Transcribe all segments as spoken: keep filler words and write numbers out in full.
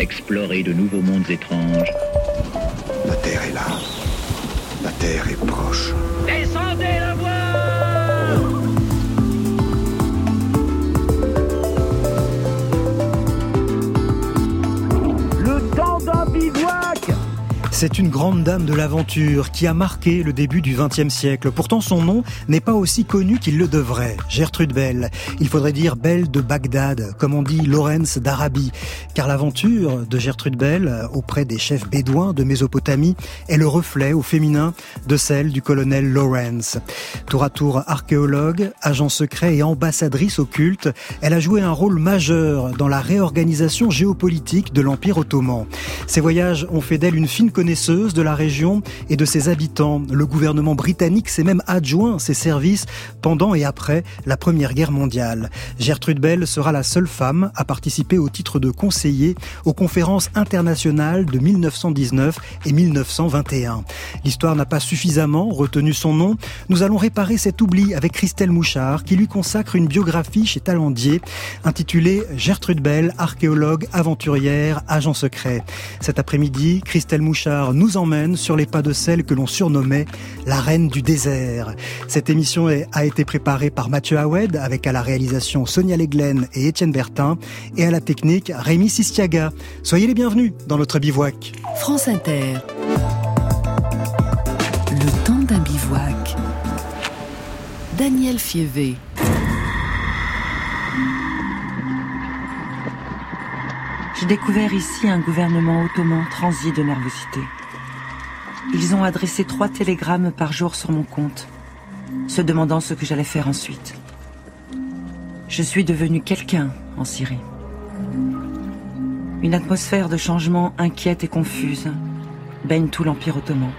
explorer de nouveaux mondes étranges. La Terre est là. La Terre est proche. Descendez la voie! Le temps d'un bivouac! C'est une grande dame de l'aventure qui a marqué le début du vingtième siècle. Pourtant, son nom n'est pas aussi connu qu'il le devrait. Gertrude Bell. Il faudrait dire Belle de Bagdad, comme on dit Lawrence d'Arabie. Car l'aventure de Gertrude Bell auprès des chefs bédouins de Mésopotamie est le reflet au féminin de celle du colonel Lawrence. Tour à tour archéologue, agent secret et ambassadrice occulte, elle a joué un rôle majeur dans la réorganisation géopolitique de l'Empire ottoman. Ses voyages ont fait d'elle une fine connaisseuse de la région et de ses habitants. Le gouvernement britannique s'est même adjoint ses services pendant et après la Première Guerre mondiale. Gertrude Bell sera la seule femme à participer au titre de conseiller aux conférences internationales de mille neuf cent dix-neuf et mille neuf cent vingt et un. L'histoire n'a pas suffisamment retenu son nom. Nous allons réparer cet oubli avec Christelle Mouchard qui lui consacre une biographie chez Talendier intitulée Gertrude Bell, archéologue, aventurière, agent secret. Cet après-midi, Christelle Mouchard nous emmène sur les pas de celle que l'on surnommait la reine du désert. Cette émission a été préparée par Mathieu Hawed avec à la réalisation Sonia Leglen et Étienne Bertin et à la technique Rémi Sistiaga. Soyez les bienvenus dans notre bivouac. France Inter. Le temps d'un bivouac. Daniel Fievé. J'ai découvert ici un gouvernement ottoman transi de nervosité. Ils ont adressé trois télégrammes par jour sur mon compte, se demandant ce que j'allais faire ensuite. Je suis devenu quelqu'un en Syrie. Une atmosphère de changement inquiète et confuse baigne tout l'Empire ottoman.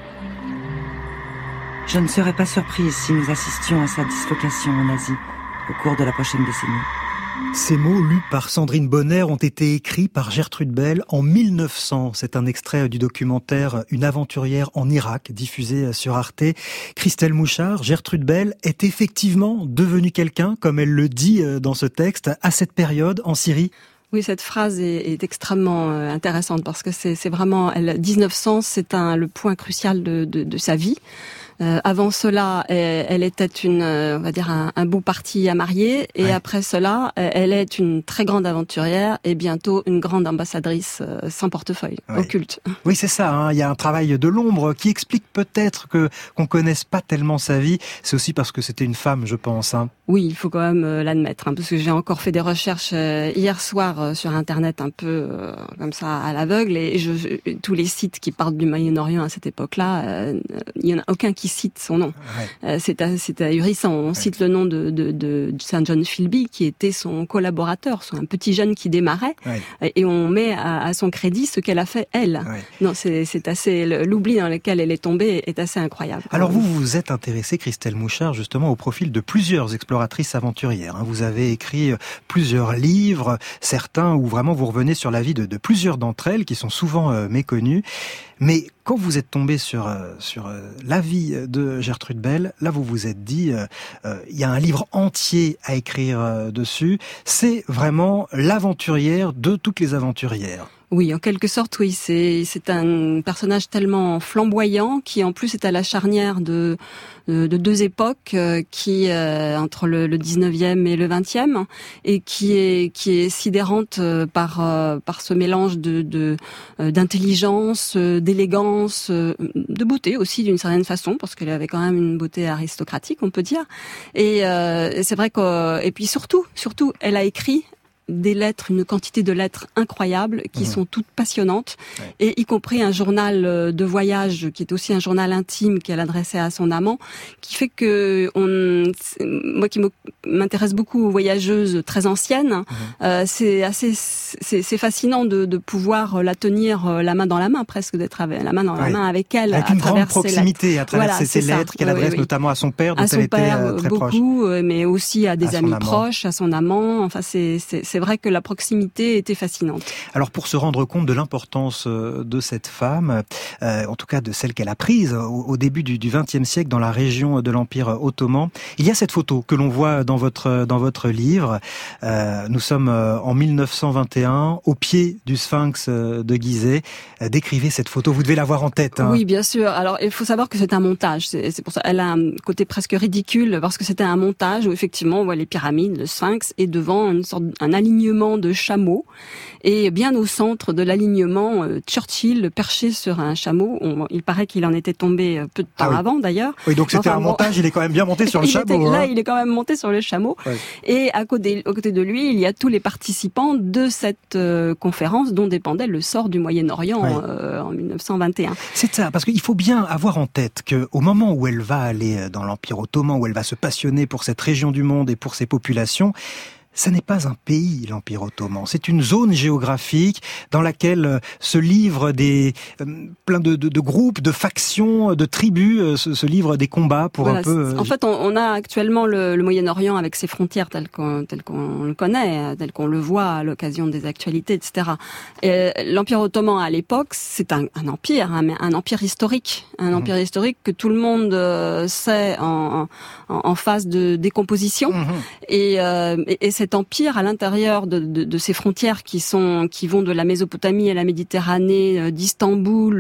Je ne serais pas surprise si nous assistions à sa dislocation en Asie au cours de la prochaine décennie. Ces mots, lus par Sandrine Bonner, ont été écrits par Gertrude Bell en mille neuf cents. C'est un extrait du documentaire Une aventurière en Irak, diffusé sur Arte. Christelle Mouchard, Gertrude Bell est effectivement devenue quelqu'un, comme elle le dit dans ce texte, à cette période en Syrie. Oui, cette phrase est, est extrêmement intéressante parce que c'est, c'est vraiment, elle, dix-neuf cents, c'est un, le point crucial de, de, de sa vie. Euh, avant cela, elle, elle était une, on va dire un, un beau parti à marier, et ouais. Après cela, elle est une très grande aventurière et bientôt une grande ambassadrice euh, sans portefeuille, ouais. Occulte. Oui, c'est ça. Hein. Il y a un travail de l'ombre qui explique peut-être que qu'on connaisse pas tellement sa vie. C'est aussi parce que c'était une femme, je pense. Hein. Oui, il faut quand même euh, l'admettre, hein, parce que j'ai encore fait des recherches euh, hier soir euh, sur Internet, un peu euh, comme ça à l'aveugle, et je, je, tous les sites qui parlent du Moyen-Orient à cette époque-là, euh, il y en a aucun qui cite son nom. Ouais. Euh, c'est, c'est ahurissant. On ouais. cite le nom de, de, de, de Saint John Philby, qui était son collaborateur, un petit jeune qui démarrait, ouais. et on met à, à son crédit ce qu'elle a fait elle. Ouais. Non, c'est, c'est assez l'oubli dans lequel elle est tombée est assez incroyable. Alors vous vous êtes intéressée, Christelle Mouchard, justement au profil de plusieurs exploratrices aventurières. Vous avez écrit plusieurs livres, certains où vraiment vous revenez sur la vie de, de plusieurs d'entre elles qui sont souvent euh, méconnues. Mais quand vous êtes tombé sur euh, sur euh, la vie de Gertrude Bell, là vous vous êtes dit, il euh, euh, y a un livre entier à écrire euh, dessus. C'est vraiment l'aventurière de toutes les aventurières. Oui, en quelque sorte, oui. C'est c'est un personnage tellement flamboyant qui, en plus, est à la charnière de de, de deux époques, euh, qui euh, entre le, le dix-neuvième et le vingtième, et qui est qui est sidérante euh, par euh, par ce mélange de de euh, d'intelligence, euh, d'élégance, euh, de beauté aussi d'une certaine façon, parce qu'elle avait quand même une beauté aristocratique, on peut dire. Et euh, c'est vrai que et puis surtout, surtout, elle a écrit des lettres, une quantité de lettres incroyables qui mmh. sont toutes passionnantes, ouais. et y compris un journal de voyage qui est aussi un journal intime qu'elle adressait à son amant, qui fait que on, moi qui m'intéresse beaucoup aux voyageuses très anciennes, mmh. euh, c'est assez, c'est, c'est fascinant de, de pouvoir la tenir la main dans la main, presque d'être avec, la main dans ouais. la main avec elle, avec à une travers grande proximité, à travers voilà, ces lettres qu'elle adresse oui, oui. notamment à son père, dont à son elle père, était très beaucoup, proche, mais aussi à des à amis amant. proches, à son amant. Enfin, c'est, c'est c'est vrai que la proximité était fascinante. Alors pour se rendre compte de l'importance de cette femme, euh, en tout cas de celle qu'elle a prise au, au début du vingtième siècle dans la région de l'Empire ottoman, il y a cette photo que l'on voit dans votre dans votre livre. Euh, nous sommes en mille neuf cent vingt et un, au pied du Sphinx de Gizeh. Décrivez cette photo, vous devez l'avoir en tête. Hein. Oui, bien sûr. Alors il faut savoir que c'est un montage. C'est, c'est pour ça, elle a un côté presque ridicule parce que c'était un montage où effectivement on voit les pyramides, le Sphinx, et devant une sorte, un alignement de chameaux. Et bien au centre de l'alignement, euh, Churchill perché sur un chameau. On, il paraît qu'il en était tombé peu de temps ah oui. avant d'ailleurs. Oui, donc c'était enfin, un bon, montage. Il est quand même bien monté sur le chameau. Était, hein. Là, il est quand même monté sur le chameau. Ouais. Et à côté, à côté de lui, il y a tous les participants de cette euh, conférence dont dépendait le sort du Moyen-Orient ouais. euh, en mille neuf cent vingt et un. C'est ça, parce qu'il faut bien avoir en tête que au moment où elle va aller dans l'Empire ottoman, où elle va se passionner pour cette région du monde et pour ses populations, ça n'est pas un pays, l'Empire ottoman. C'est une zone géographique dans laquelle se livrent des euh, plein de, de, de groupes, de factions, de tribus, euh, se, se livrent des combats pour voilà, un peu. Euh... En fait, on, on a actuellement le, le Moyen-Orient avec ses frontières telles qu'on, telles qu'on le connaît, telles qu'on le voit à l'occasion des actualités, et cetera. Et l'Empire ottoman à l'époque, c'est un, un empire, hein, mais un empire historique, un mmh. empire historique que tout le monde euh, sait en, en, en phase de décomposition. Mmh. Et, euh, et, et c'est cet empire à l'intérieur de, de, de ces frontières qui sont qui vont de la Mésopotamie à la Méditerranée, d'Istanbul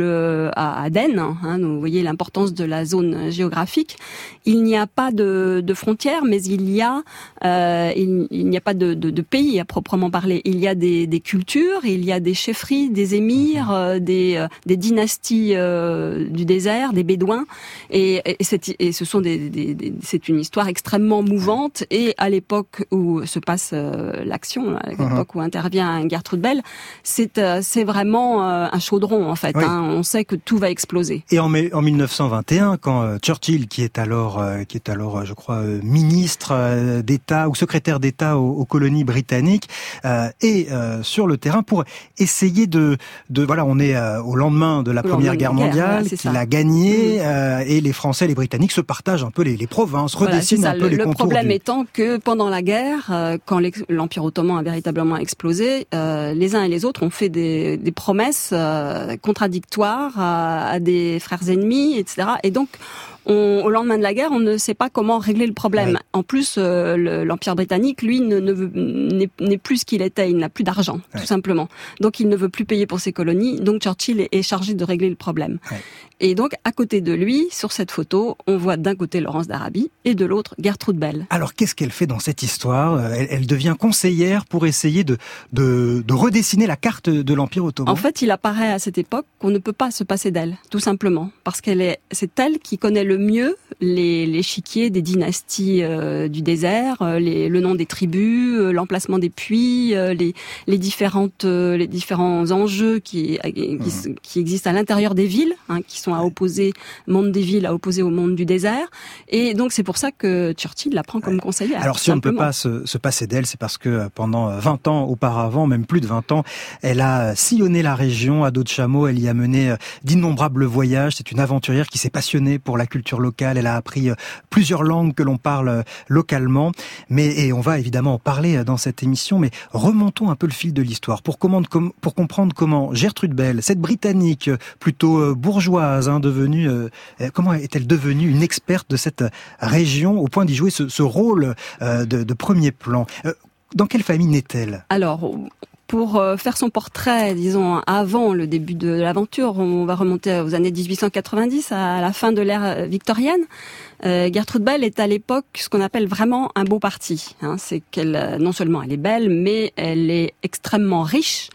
à Aden. Hein, vous voyez l'importance de la zone géographique. Il n'y a pas de, de frontières, mais il y a euh, il, il n'y a pas de, de, de pays à proprement parler. Il y a des, des cultures, il y a des chefferies, des émirs, euh, des, euh, des dynasties euh, du désert, des bédouins, et, et, c'est, et ce sont des, des, des c'est une histoire extrêmement mouvante. Et à l'époque où se passe euh, l'action, à l'époque uh-huh. où intervient Gertrude Bell, c'est euh, c'est vraiment euh, un chaudron en fait. Oui. Hein, on sait que tout va exploser. Et en, en mille neuf cent vingt et un, quand euh, Churchill, qui est alors, euh, qui est alors, euh, je crois, euh, ministre euh, d'État ou secrétaire d'État aux, aux colonies britanniques, euh, est euh, sur le terrain pour essayer de, de voilà, on est euh, au lendemain de la au Première Guerre mondiale, guerre, qu'il a gagné, mmh. euh, et les Français, les Britanniques se partagent un peu les, les provinces, redessinent voilà, un peu le, les le contours. Le problème du... étant que pendant la guerre, euh, quand l'Empire ottoman a véritablement explosé, euh, les uns et les autres ont fait des, des promesses euh, contradictoires à, à des frères ennemis, et cetera. Et donc, on, au lendemain de la guerre, on ne sait pas comment régler le problème. Ouais. En plus, euh, le, l'Empire britannique, lui, ne, ne veut, n'est, n'est plus ce qu'il était. Il n'a plus d'argent, ouais. tout simplement. Donc, il ne veut plus payer pour ses colonies. Donc, Churchill est, est chargé de régler le problème. Ouais. Et donc, à côté de lui, sur cette photo, on voit d'un côté Laurence d'Arabie et de l'autre Gertrude Bell. Alors, qu'est-ce qu'elle fait dans cette histoire ? elle, elle devient conseillère pour essayer de, de, de redessiner la carte de l'Empire ottoman. En fait, il apparaît à cette époque qu'on ne peut pas se passer d'elle, tout simplement. Parce qu'elle est, c'est elle qui connaît le mieux les, l'échiquier des dynasties euh, du désert, euh, les, le nom des tribus, euh, l'emplacement des puits, euh, les, les, différentes, euh, les différents enjeux qui, qui, mmh. qui existent à l'intérieur des villes, hein, qui sont à opposer, monde des villes à opposer au monde du désert. Et donc, c'est pour ça que Churchill la prend comme conseillère. Alors, si on ne peut pas se, se passer d'elle, c'est parce que pendant vingt ans auparavant, même plus de vingt ans, elle a sillonné la région à dos de chameau. Elle y a mené d'innombrables voyages. C'est une aventurière qui s'est passionnée pour la culture locale. Elle a appris plusieurs langues que l'on parle localement. Mais, et on va évidemment en parler dans cette émission, mais remontons un peu le fil de l'histoire pour, comment, pour comprendre comment Gertrude Bell, cette Britannique plutôt bourgeoise, hein, devenue, euh, comment est-elle devenue une experte de cette région au point d'y jouer ce, ce rôle euh, de, de premier plan. Euh, dans quelle famille naît-elle ? Alors, pour faire son portrait, disons, avant le début de l'aventure, on va remonter aux années dix-huit cent quatre-vingt-dix, à la fin de l'ère victorienne. Euh, Gertrude Bell est à l'époque ce qu'on appelle vraiment un beau parti. Hein. C'est qu'elle, non seulement elle est belle, mais elle est extrêmement riche.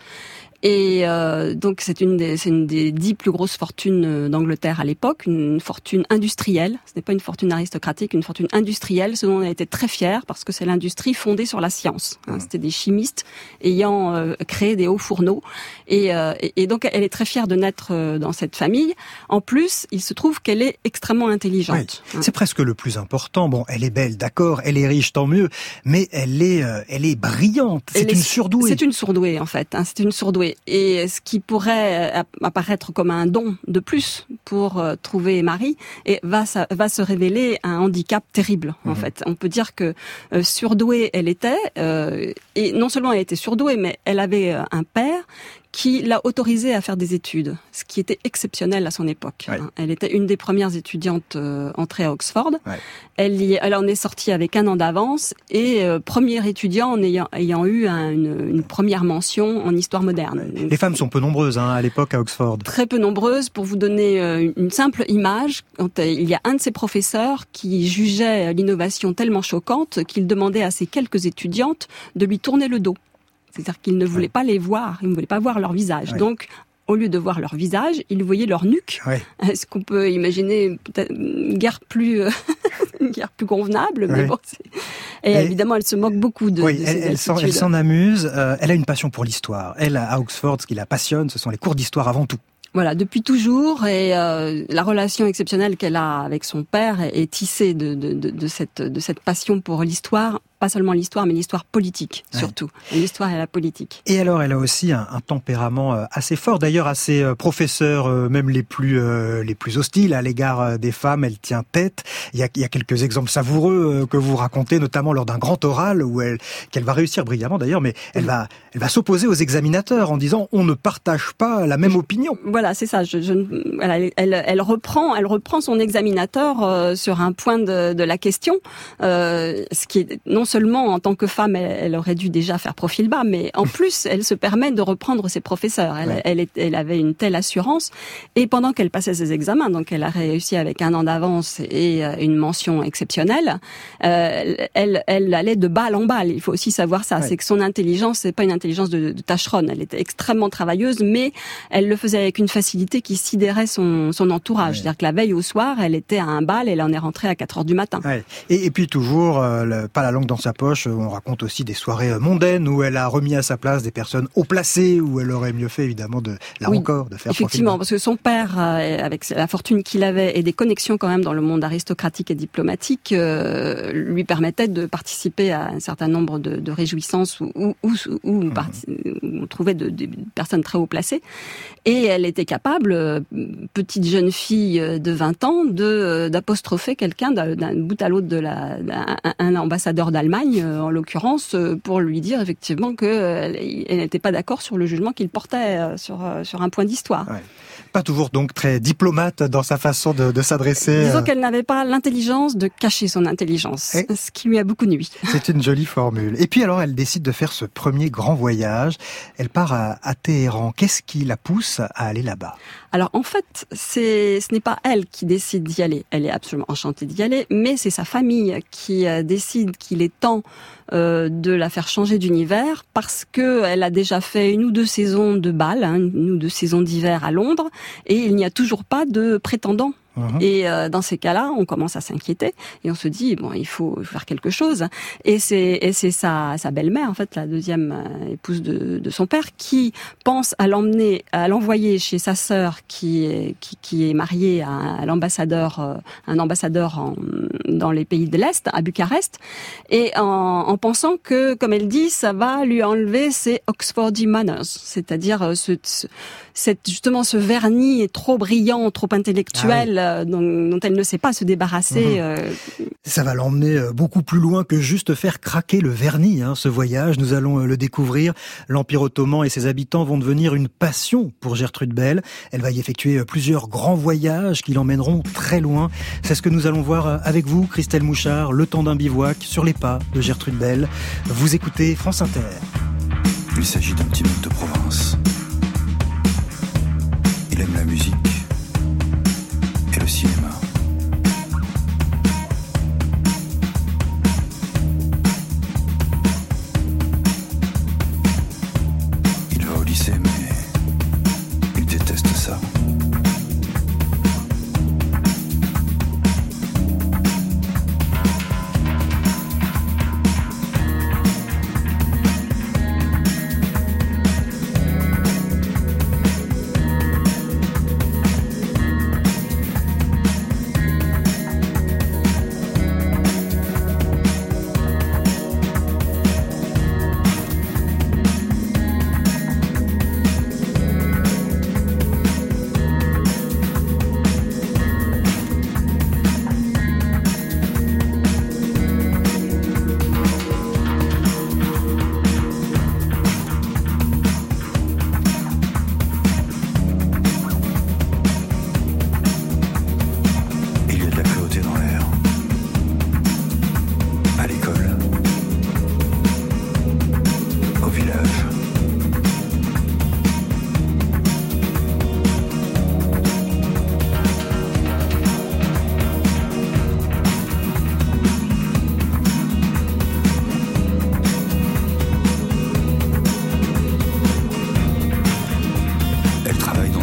Et euh, donc c'est une des c'est une des dix plus grosses fortunes d'Angleterre à l'époque, une fortune industrielle. Ce n'est pas une fortune aristocratique, une fortune industrielle, ce dont on a été très fiers parce que c'est l'industrie fondée sur la science. Hein, c'était des chimistes ayant euh, créé des hauts fourneaux, et, euh, et, et donc elle est très fière de naître euh, dans cette famille. En plus, il se trouve qu'elle est extrêmement intelligente. Oui, hein. C'est presque le plus important. Bon, elle est belle, d'accord, elle est riche, tant mieux, mais elle est euh, elle est brillante. C'est elle une est, surdouée. C'est une surdouée en fait. Hein, c'est une surdouée. surdouée. Et ce qui pourrait apparaître comme un don de plus pour euh, trouver Marie et va, ça, va se révéler un handicap terrible, en mmh. fait. On peut dire que euh, surdouée elle était, euh, et non seulement elle était surdouée, mais elle avait euh, un père qui l'a autorisée à faire des études, ce qui était exceptionnel à son époque. Ouais. Elle était une des premières étudiantes euh, entrées à Oxford. Ouais. Elle, y, elle en est sortie avec un an d'avance et euh, premier étudiant en ayant, ayant eu un, une, une première mention en histoire moderne. Ouais. Les femmes sont peu nombreuses hein, à l'époque à Oxford. Très peu nombreuses. Pour vous donner euh, une simple image, quand, euh, il y a un de ses professeurs qui jugeait l'innovation tellement choquante qu'il demandait à ses quelques étudiantes de lui tourner le dos. C'est-à-dire qu'ils ne voulaient ouais. pas les voir, ils ne voulaient pas voir leur visage. Ouais. Donc, au lieu de voir leur visage, ils voyaient leur nuque. Ouais. Est-ce qu'on peut imaginer peut-être une guerre plus, une guerre plus convenable, mais ouais. bon. C'est... Et, et évidemment, elle se moque beaucoup de, oui, de elle, ces elle, s'en, elle s'en amuse. Euh, elle a une passion pour l'histoire. Elle, à Oxford, ce qui la passionne, ce sont les cours d'histoire avant tout. Voilà, depuis toujours, et euh, la relation exceptionnelle qu'elle a avec son père est, est tissée de, de, de, de, cette, de cette passion pour l'histoire. Pas seulement l'histoire, mais l'histoire politique, surtout. Ouais. L'histoire et la politique. Et alors, elle a aussi un, un tempérament assez fort. D'ailleurs, à ses professeurs, même les plus euh, les plus hostiles à l'égard des femmes, elle tient tête. Il y a, il y a quelques exemples savoureux que vous racontez, notamment lors d'un grand oral où elle qu'elle va réussir brillamment d'ailleurs, mais elle oui. va elle va s'opposer aux examinateurs en disant on ne partage pas la même opinion. Voilà, c'est ça. Je, je, voilà, elle, elle reprend elle reprend son examinateur euh, sur un point de, de la question, euh, ce qui est non seulement en tant que femme, elle, elle aurait dû déjà faire profil bas, mais en plus, elle se permet de reprendre ses professeurs. Elle, ouais. elle, elle avait une telle assurance. Et pendant qu'elle passait ses examens, donc elle a réussi avec un an d'avance et une mention exceptionnelle, euh, elle, elle allait de balle en balle. Il faut aussi savoir ça. Ouais. C'est que son intelligence, c'est pas une intelligence de, de tâcheronne. Elle était extrêmement travailleuse, mais elle le faisait avec une facilité qui sidérait son, son entourage. Ouais. C'est-à-dire que la veille au soir, elle était à un bal, elle en est rentrée à quatre heures du matin. Ouais. Et, et puis toujours, euh, le, pas la langue dans sa poche, on raconte aussi des soirées mondaines où elle a remis à sa place des personnes haut placées, où elle aurait mieux fait évidemment de là oui, encore de faire effectivement, parce que son père, euh, avec la fortune qu'il avait et des connexions quand même dans le monde aristocratique et diplomatique, euh, lui permettait de participer à un certain nombre de, de réjouissances où, où, où, où, mmh. parti, où on trouvait de, de personnes très haut placées, et elle était capable, euh, petite jeune fille de vingt ans, de d'apostropher quelqu'un d'un, d'un bout à l'autre de la d'un, un ambassadeur d'Allemagne, en l'occurrence, pour lui dire effectivement qu'elle n'était pas d'accord sur le jugement qu'il portait sur, sur un point d'histoire. Ouais. Pas toujours donc très diplomate dans sa façon de, de s'adresser. Disons qu'elle n'avait pas l'intelligence de cacher son intelligence, Et ce qui lui a beaucoup nui. C'est une jolie formule. Et puis alors, elle décide de faire ce premier grand voyage. Elle part à, à Téhéran. Qu'est-ce qui la pousse à aller là-bas ? Alors en fait, c'est, ce n'est pas elle qui décide d'y aller. Elle est absolument enchantée d'y aller, mais c'est sa famille qui euh, décide qu'il est temps euh, de la faire changer d'univers parce que elle a déjà fait une ou deux saisons de bal, hein, une ou deux saisons d'hiver à Londres, et il n'y a toujours pas de prétendant. Mmh. Et euh, dans ces cas-là, on commence à s'inquiéter et on se dit bon, il faut faire quelque chose. Et c'est et c'est sa sa belle-mère en fait, la deuxième euh, épouse de, de son père, qui pense à l'emmener, à l'envoyer chez sa sœur qui est qui, qui est mariée à, à l'ambassadeur, euh, un ambassadeur en, dans les pays de l'Est, à Bucarest, et en, en pensant que, comme elle dit, ça va lui enlever ses Oxfordy manners, c'est-à-dire ce, ce cette justement ce vernis est trop brillant, trop intellectuel. Ah oui. Dont, dont elle ne sait pas se débarrasser. Mmh. Euh... Ça va l'emmener beaucoup plus loin que juste faire craquer le vernis, hein, ce voyage. Nous allons le découvrir. L'Empire ottoman et ses habitants vont devenir une passion pour Gertrude Bell. Elle va y effectuer plusieurs grands voyages qui l'emmèneront très loin. C'est ce que nous allons voir avec vous, Christelle Mouchard, le temps d'un bivouac sur les pas de Gertrude Bell. Vous écoutez France Inter. Il s'agit d'un petit mec de province. Il aime la musique et le cinéma. Il va au lycée, mais il déteste ça.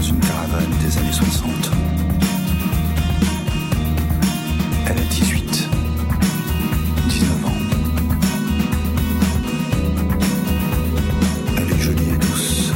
une caravane des années soixante. Elle a dix-huit, dix-neuf ans. Elle est jolie et douce.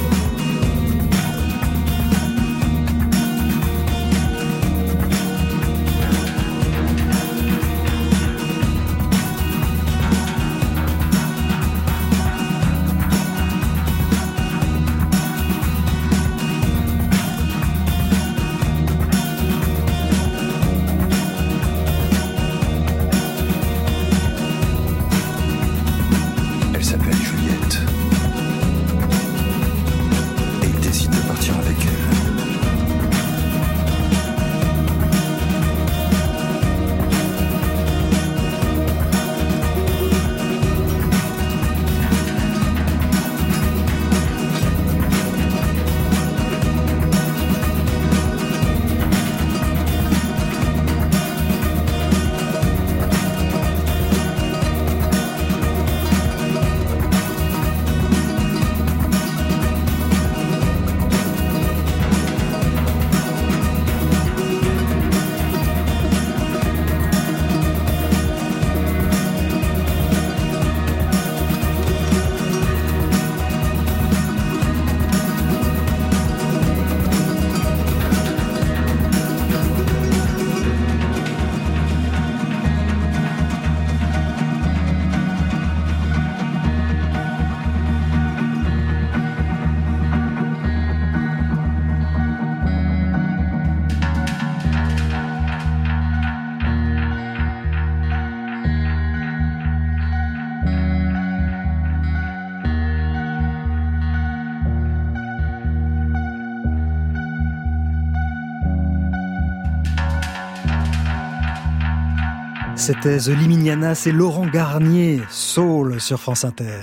C'était The Liminiana, c'est Laurent Garnier, Soul sur France Inter.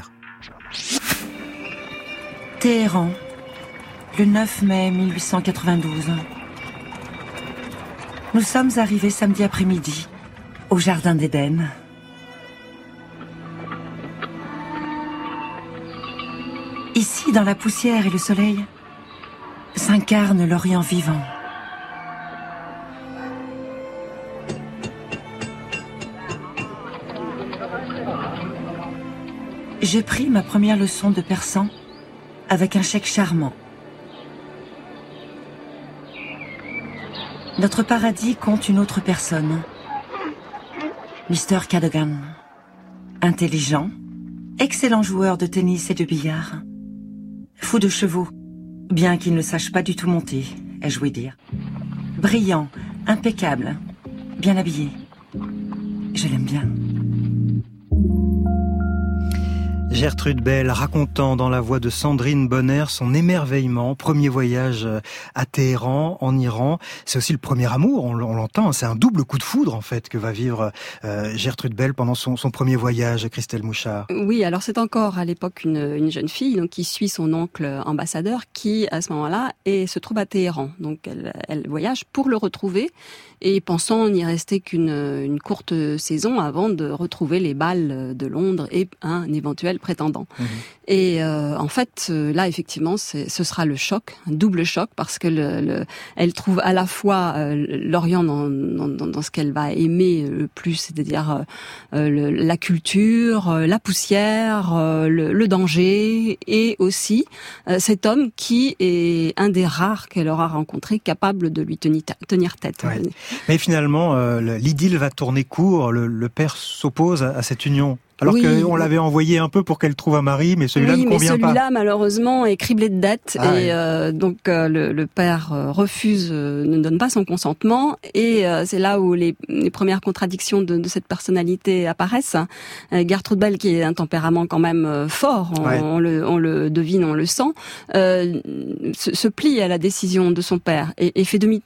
Téhéran, le neuf mai mille huit cent quatre-vingt-douze. Nous sommes arrivés samedi après-midi, au Jardin d'Éden. Ici, dans la poussière et le soleil, s'incarne l'Orient vivant. J'ai pris ma première leçon de persan avec un cheikh charmant. Notre paradis compte une autre personne, mister Cadogan. Intelligent, excellent joueur de tennis et de billard. Fou de chevaux, bien qu'il ne sache pas du tout monter, ai-je ouï dire. Brillant, impeccable, bien habillé. Je l'aime bien. Gertrude Bell racontant dans la voix de Sandrine Bonner son émerveillement, premier voyage à Téhéran, en Iran. C'est aussi le premier amour, on l'entend, c'est un double coup de foudre en fait que va vivre euh, Gertrude Bell pendant son, son premier voyage, Christelle Mouchard. Oui, alors c'est encore à l'époque une, une jeune fille donc, qui suit son oncle ambassadeur qui à ce moment-là et se trouve à Téhéran. Donc elle, elle voyage pour le retrouver et pensant n'y rester qu'une une courte saison avant de retrouver les bals de Londres et un éventuel prétendant. Mmh. Et euh, en fait, là, effectivement, c'est, ce sera le choc, un double choc, parce que le, le, elle trouve à la fois euh, l'Orient dans, dans, dans ce qu'elle va aimer le plus, c'est-à-dire euh, le, la culture, euh, la poussière, euh, le, le danger, et aussi euh, cet homme qui est un des rares qu'elle aura rencontré capable de lui tenir, tenir tête. Ouais. Mais finalement, euh, l'idylle va tourner court, le, le père s'oppose à, à cette union. Alors oui, qu'on l'avait envoyé un peu pour qu'elle trouve un mari, mais celui-là oui, ne convient pas. Oui, mais celui-là, malheureusement, est criblé de dettes. Ah, et oui. euh, donc, euh, le, le père euh, refuse, euh, ne donne pas son consentement. Et euh, c'est là où les, les premières contradictions de, de cette personnalité apparaissent. Euh, Gertrude Bell, qui est un tempérament quand même euh, fort, on, ouais. on, le, on le devine, on le sent, euh, se, se plie à la décision de son père et, et fait demi-tour.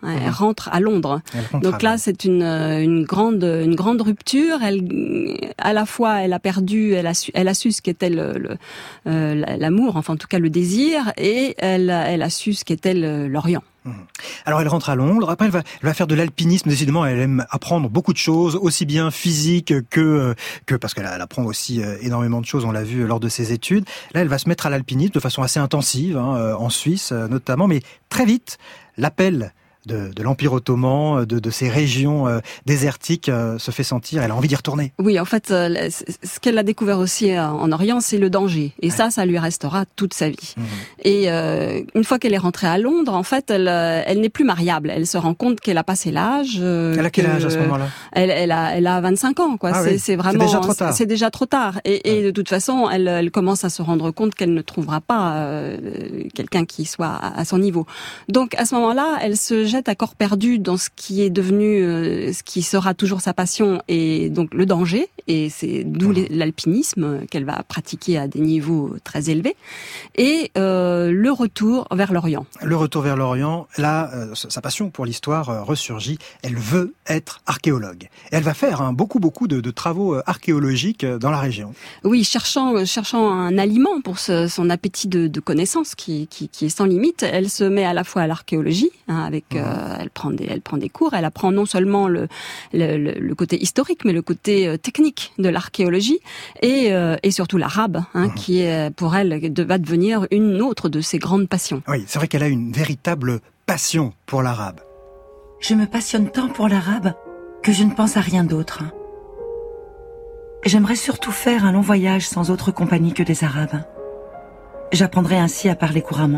Elle mmh. rentre à Londres. Donc là, c'est une une grande une grande rupture. Elle, à la fois, elle a perdu, elle a su, elle a su ce qu'était le, le euh, l'amour, enfin en tout cas le désir, et elle elle a su ce qu'était le, l'Orient. Alors elle rentre à Londres, après elle va, elle va faire de l'alpinisme, décidément elle aime apprendre beaucoup de choses, aussi bien physiques que, que parce qu'elle elle apprend aussi énormément de choses, on l'a vu lors de ses études. Là elle va se mettre à l'alpinisme de façon assez intensive, hein, en Suisse notamment, mais très vite l'appel de, de l'Empire ottoman, de, de ces régions euh, désertiques euh, se fait sentir, elle a envie d'y retourner. Oui, en fait, euh, ce qu'elle a découvert aussi en, en Orient, c'est le danger. Et ouais. ça, ça lui restera toute sa vie. Mmh. Et euh, une fois qu'elle est rentrée à Londres, en fait, elle, elle n'est plus mariable. Elle se rend compte qu'elle a passé l'âge. Euh, elle a quel âge à ce moment-là ? elle, elle, a, elle a vingt-cinq ans, quoi. Ah c'est, oui. c'est vraiment... C'est déjà trop tard. C'est déjà trop tard. Et, ouais. et de toute façon, elle, elle commence à se rendre compte qu'elle ne trouvera pas euh, quelqu'un qui soit à, à son niveau. Donc, à ce moment-là, elle se jette à corps perdu dans ce qui est devenu, euh, ce qui sera toujours sa passion, et donc le danger, et c'est d'où mmh. l'alpinisme qu'elle va pratiquer à des niveaux très élevés, et euh, le retour vers l'Orient. Le retour vers l'Orient, là, euh, sa passion pour l'histoire euh, ressurgit, elle veut être archéologue. Et elle va faire hein, beaucoup, beaucoup de, de travaux archéologiques dans la région. Oui, cherchant, cherchant un aliment pour ce, son appétit de, de connaissances qui, qui, qui est sans limite, elle se met à la fois à l'archéologie, hein, avec... Mmh. Euh, Elle prend des, elle prend des cours. Elle apprend non seulement le, le, le côté historique, mais le côté technique de l'archéologie et, euh, et surtout l'arabe, hein, mmh. qui est pour elle de, va devenir une autre de ses grandes passions. Oui, c'est vrai qu'elle a une véritable passion pour l'arabe. Je me passionne tant pour l'arabe que je ne pense à rien d'autre. J'aimerais surtout faire un long voyage sans autre compagnie que des Arabes. J'apprendrais ainsi à parler couramment.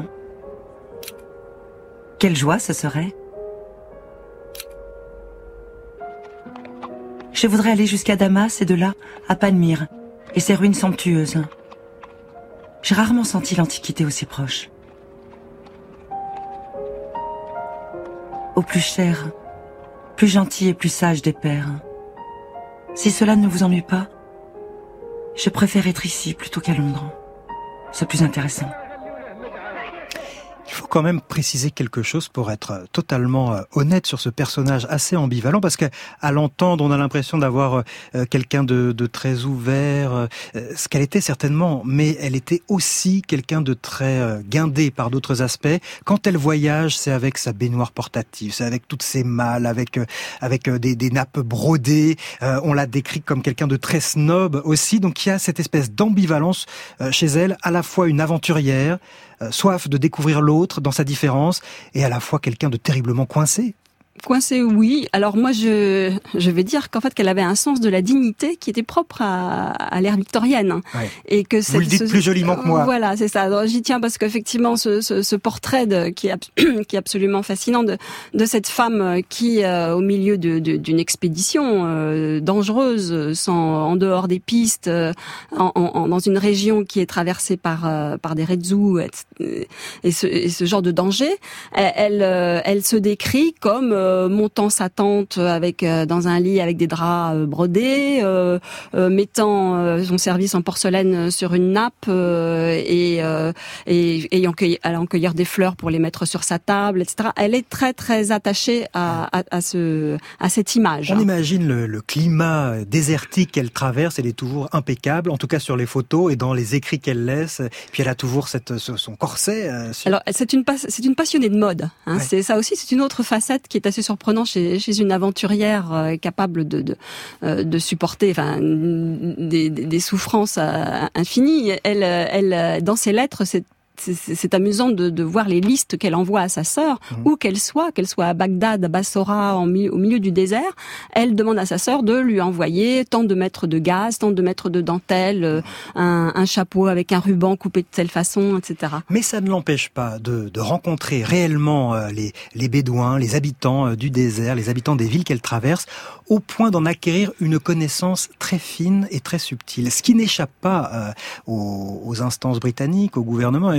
Quelle joie ce serait! Je voudrais aller jusqu'à Damas et de là à Palmyre et ses ruines somptueuses. J'ai rarement senti l'Antiquité aussi proche. Au plus cher, plus gentil et plus sage des pères. Si cela ne vous ennuie pas, je préfère être ici plutôt qu'à Londres. C'est plus intéressant. Il faut quand même préciser quelque chose pour être totalement honnête sur ce personnage assez ambivalent, parce qu'à l'entendre, on a l'impression d'avoir quelqu'un de, de très ouvert, ce qu'elle était certainement, mais elle était aussi quelqu'un de très guindé par d'autres aspects. Quand elle voyage, c'est avec sa baignoire portative, c'est avec toutes ses malles, avec avec des, des nappes brodées. On la décrit comme quelqu'un de très snob aussi, donc il y a cette espèce d'ambivalence chez elle, à la fois une aventurière, soif de découvrir l'autre dans sa différence, et à la fois quelqu'un de terriblement coincé. Coincée, oui. Alors moi, je je vais dire qu'en fait qu'elle avait un sens de la dignité qui était propre à, à l'ère victorienne, ouais. et que vous le dites ce, plus joliment que moi. Voilà, c'est ça. Alors, j'y tiens parce qu'effectivement, ce, ce, ce portrait de, qui est qui est absolument fascinant de de cette femme qui, euh, au milieu de, de, d'une expédition euh, dangereuse, sans en dehors des pistes, euh, en, en, dans une région qui est traversée par euh, par des redzous et, et, ce, et ce genre de danger, elle elle, euh, elle se décrit comme euh, montant sa tente avec euh, dans un lit avec des draps euh, brodés, euh, euh, mettant euh, son service en porcelaine sur une nappe euh, et, euh, et ayant cueilli, allant cueillir des fleurs pour les mettre sur sa table, et cetera. Elle est très très attachée à, à, à ce à cette image. On imagine le, le climat désertique qu'elle traverse. Elle est toujours impeccable, en tout cas sur les photos et dans les écrits qu'elle laisse. Puis elle a toujours cette ce, son corset. Euh, sur... Alors c'est une c'est une passionnée de mode. Hein. Ouais. C'est ça aussi. C'est une autre facette qui est assez surprenant chez, chez une aventurière euh, capable de de, euh, de supporter enfin des, des, des souffrances euh, infinies. Elle elle dans ses lettres, c'est C'est, c'est amusant de, de voir les listes qu'elle envoie à sa sœur, mmh. où qu'elle soit, qu'elle soit à Bagdad, à Bassora, en mi- au milieu du désert. Elle demande à sa sœur de lui envoyer tant de mètres de gaz, tant de mètres de dentelle, euh, un, un chapeau avec un ruban coupé de telle façon, et cetera. Mais ça ne l'empêche pas de, de rencontrer réellement euh, les, les Bédouins, les habitants euh, du désert, les habitants des villes qu'elle traverse, au point d'en acquérir une connaissance très fine et très subtile. Ce qui n'échappe pas euh, aux, aux instances britanniques, au gouvernement, et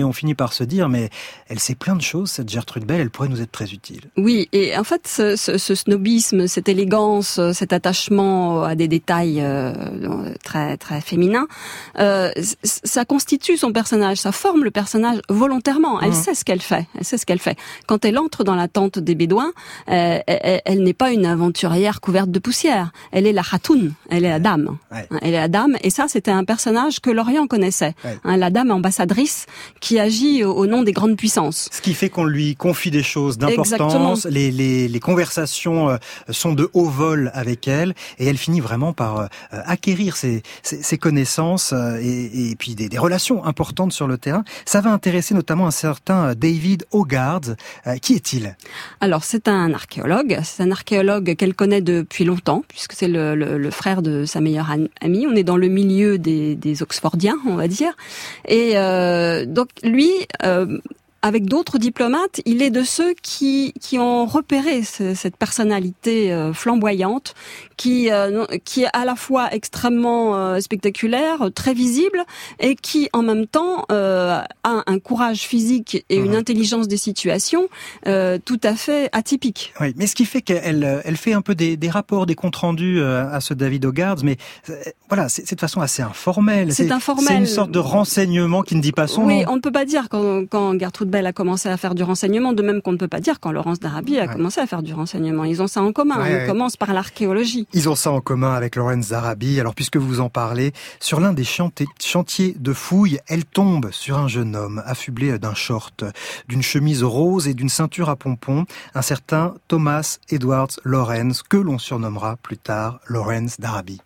on finit par se dire, mais elle sait plein de choses, cette Gertrude Bell, elle pourrait nous être très utile. Oui, et en fait, ce, ce, ce snobisme, cette élégance, cet attachement à des détails euh, très très féminins, euh, ça constitue son personnage, ça forme le personnage volontairement. Elle mmh. sait ce qu'elle fait, elle sait ce qu'elle fait. Quand elle entre dans la tente des Bédouins, euh, elle, elle n'est pas une aventurière couverte de poussière. Elle est la khatoun, elle est la dame. Ouais. Elle est la dame, et ça, c'était un personnage que l'Orient connaissait. Ouais. Hein, la dame ambassadrice qui agit au, au nom des grandes puissances. Ce qui fait qu'on lui confie des choses d'importance. Les, les, les conversations euh, sont de haut vol avec elle, et elle finit vraiment par euh, acquérir ses, ses, ses connaissances euh, et, et puis des, des relations importantes sur le terrain. Ça va intéresser notamment un certain David Hogarth. Euh, qui est-il ? Alors, c'est un archéologue. C'est un archéologue qu'elle connaît depuis longtemps, puisque c'est le, le, le frère de sa meilleure amie. On est dans le milieu des, des Oxfordiens, on va dire. Et euh, donc, lui... Euh, avec d'autres diplomates, il est de ceux qui qui ont repéré ce, cette personnalité euh, flamboyante, qui euh, qui est à la fois extrêmement euh, spectaculaire, très visible, et qui en même temps euh, a un courage physique et mmh. une intelligence des situations euh, tout à fait atypique. Oui, mais ce qui fait qu'elle elle fait un peu des, des rapports, des comptes rendus euh, à ce David Hogarth, mais euh, voilà, c'est, c'est de façon assez informelle. C'est, c'est informel. C'est une sorte de renseignement qui ne dit pas son oui, nom. Oui, on ne peut pas dire quand, quand Gertrude Bell a commencé à faire du renseignement, de même qu'on ne peut pas dire quand Laurence d'Arabie a ouais. commencé à faire du renseignement. Ils ont ça en commun. Ouais, Ils ouais. commencent par l'archéologie. Ils ont ça en commun avec Laurence d'Arabie. Alors, puisque vous en parlez, sur l'un des chantiers de fouilles, elle tombe sur un jeune homme affublé d'un short, d'une chemise rose et d'une ceinture à pompons, un certain Thomas Edwards Lawrence, que l'on surnommera plus tard Laurence d'Arabie.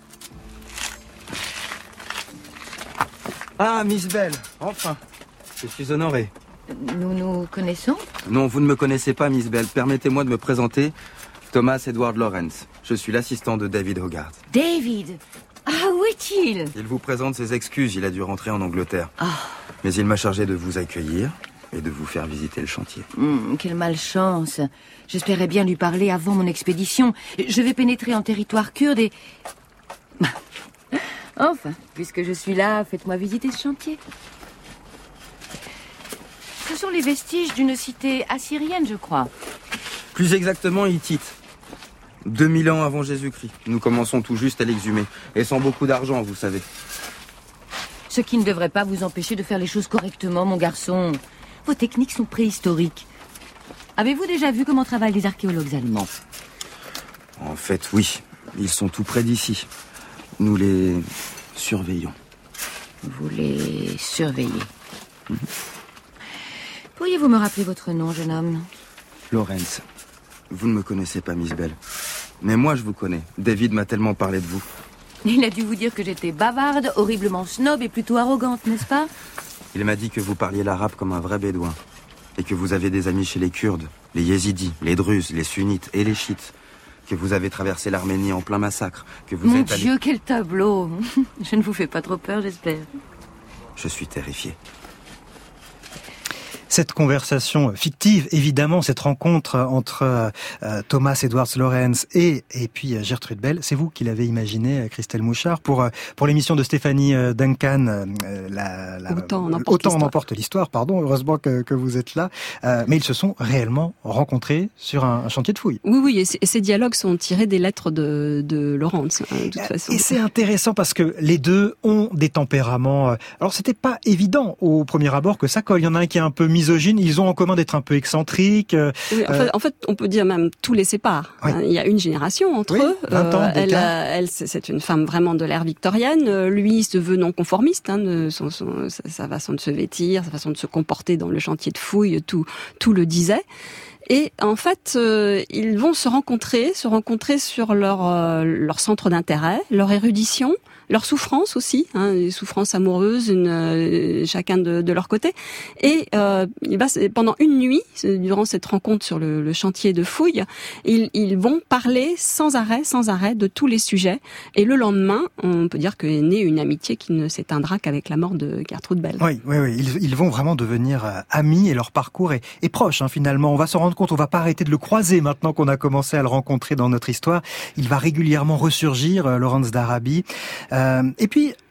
Ah, Miss Bell, enfin, je suis honoré. Nous nous connaissons ? Non, vous ne me connaissez pas, Miss Bell. Permettez-moi de me présenter. Thomas Edward Lawrence. Je suis l'assistant de David Hogarth. David ? Ah, où est-il ? Il vous présente ses excuses. Il a dû rentrer en Angleterre. Ah. Mais il m'a chargé de vous accueillir et de vous faire visiter le chantier. Mmh, quelle malchance. J'espérais bien lui parler avant mon expédition. Je vais pénétrer en territoire kurde et... Enfin, puisque je suis là, faites-moi visiter ce chantier. Ce sont les vestiges d'une cité assyrienne, je crois. Plus exactement, hittite. deux mille ans avant Jésus-Christ. Nous commençons tout juste à l'exhumer. Et sans beaucoup d'argent, vous savez. Ce qui ne devrait pas vous empêcher de faire les choses correctement, mon garçon. Vos techniques sont préhistoriques. Avez-vous déjà vu comment travaillent les archéologues allemands ? En fait, oui. Ils sont tout près d'ici. Nous les surveillons. Vous les surveillez. Mmh. Pourriez-vous me rappeler votre nom, jeune homme ? Lawrence. Vous ne me connaissez pas, Miss Bell. Mais moi, je vous connais. David m'a tellement parlé de vous. Il a dû vous dire que j'étais bavarde, horriblement snob et plutôt arrogante, n'est-ce pas ? Il m'a dit que vous parliez l'arabe comme un vrai bédouin. Et que vous avez des amis chez les Kurdes, les Yézidis, les Druzes, les Sunnites et les Chiites. Que vous avez traversé l'Arménie en plein massacre. Que vous Mon êtes allé... Dieu, quel tableau ! Je ne vous fais pas trop peur, j'espère. Je suis terrifié. Cette conversation fictive, évidemment, cette rencontre entre euh, Thomas Edwards Lawrence et et puis euh, Gertrude Bell, c'est vous qui l'avez imaginé, euh, Christelle Mouchard, pour euh, pour l'émission de Stéphanie euh, Duncan. Euh, la, la, autant on emporte autant l'histoire. on emporte l'histoire. Pardon, heureusement que que vous êtes là. Euh, mais ils se sont réellement rencontrés sur un, un chantier de fouilles. Oui, oui. Et, c- et ces dialogues sont tirés des lettres de de Lawrence, hein, de toute façon. Et c'est intéressant parce que les deux ont des tempéraments. Euh, alors c'était pas évident au premier abord que ça colle. Il y en a un qui est un peu misogyne, ils ont en commun d'être un peu excentriques. Euh, oui, en, fait, en fait, on peut dire même tous les séparent. Oui. Il y a une génération entre oui, eux. vingt ans euh, elle, d'écart. elle, c'est une femme vraiment de l'ère victorienne. Lui se veut non conformiste. Hein, de son, son, sa façon de se vêtir, sa façon de se comporter dans le chantier de fouilles, tout, tout le disait. Et en fait, euh, ils vont se rencontrer, se rencontrer sur leur euh, leur centre d'intérêt, leur érudition, leur souffrance aussi, hein, les souffrances amoureuses, une, euh, chacun de, de leur côté. Et euh, il va, pendant une nuit, durant cette rencontre sur le, le chantier de fouilles, ils, ils vont parler sans arrêt, sans arrêt de tous les sujets. Et le lendemain, on peut dire qu'est née une amitié qui ne s'éteindra qu'avec la mort de Gertrude Bell. Oui, oui, oui. Ils, ils vont vraiment devenir euh, amis et leur parcours est, est proche. Hein, finalement, on va se rendre compte, on va pas arrêter de le croiser maintenant qu'on a commencé à le rencontrer dans notre histoire. Il va régulièrement ressurgir, euh, Laurence d'Arabie. Euh, et puis,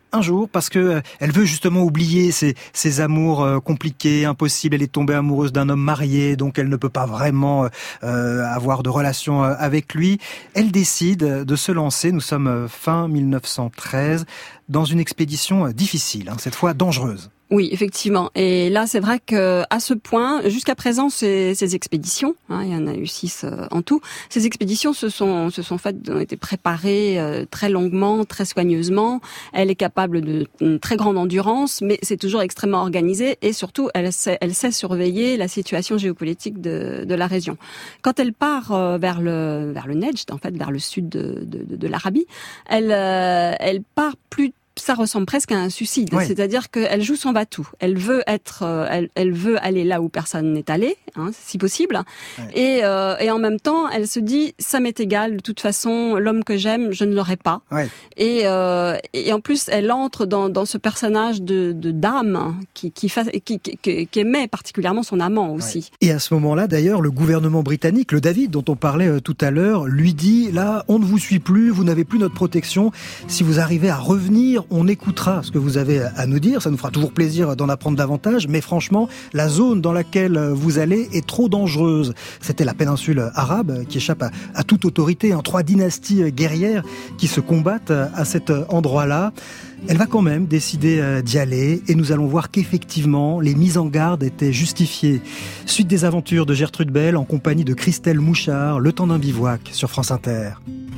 Un jour, parce que euh, elle veut justement oublier ses, ses amours euh, compliqués, impossibles. Elle est tombée amoureuse d'un homme marié, donc elle ne peut pas vraiment euh, avoir de relation euh, avec lui. Elle décide de se lancer, nous sommes euh, fin mille neuf cent treize, dans une expédition euh, difficile, hein, cette fois dangereuse. Oui, effectivement. Et là, c'est vrai que à ce point, jusqu'à présent, ces, ces expéditions, hein, il y en a eu six euh, en tout, ces expéditions se sont se sont faites, ont été préparées euh, très longuement, très soigneusement. Elle est capable de une très grande endurance, mais c'est toujours extrêmement organisé et surtout, elle sait elle sait surveiller la situation géopolitique de de la région. Quand elle part euh, vers le vers le Nejd, en fait, vers le sud de de, de, de l'Arabie, elle euh, elle part plus ça ressemble presque à un suicide, oui. C'est-à-dire qu'elle joue son va-tout. Elle veut être, euh, elle, elle veut aller là où personne n'est allé, hein, si possible. Oui. Et, euh, et en même temps, elle se dit, ça m'est égal. De toute façon, l'homme que j'aime, je ne l'aurai pas. Oui. Et, euh, et en plus, elle entre dans, dans ce personnage de, de dame qui, qui, fa... qui, qui, qui aimait particulièrement son amant aussi. Oui. Et à ce moment-là, d'ailleurs, le gouvernement britannique, le David dont on parlait euh, tout à l'heure, lui dit, là, on ne vous suit plus, vous n'avez plus notre protection. Si vous arrivez à revenir, on écoutera ce que vous avez à nous dire, ça nous fera toujours plaisir d'en apprendre davantage, mais franchement, la zone dans laquelle vous allez est trop dangereuse. C'était la péninsule arabe qui échappe à, à toute autorité, en trois dynasties guerrières qui se combattent à cet endroit-là. Elle va quand même décider d'y aller et nous allons voir qu'effectivement, les mises en garde étaient justifiées. Suite des aventures de Gertrude Bell en compagnie de Christelle Mouchard, Le temps d'un bivouac sur France Inter.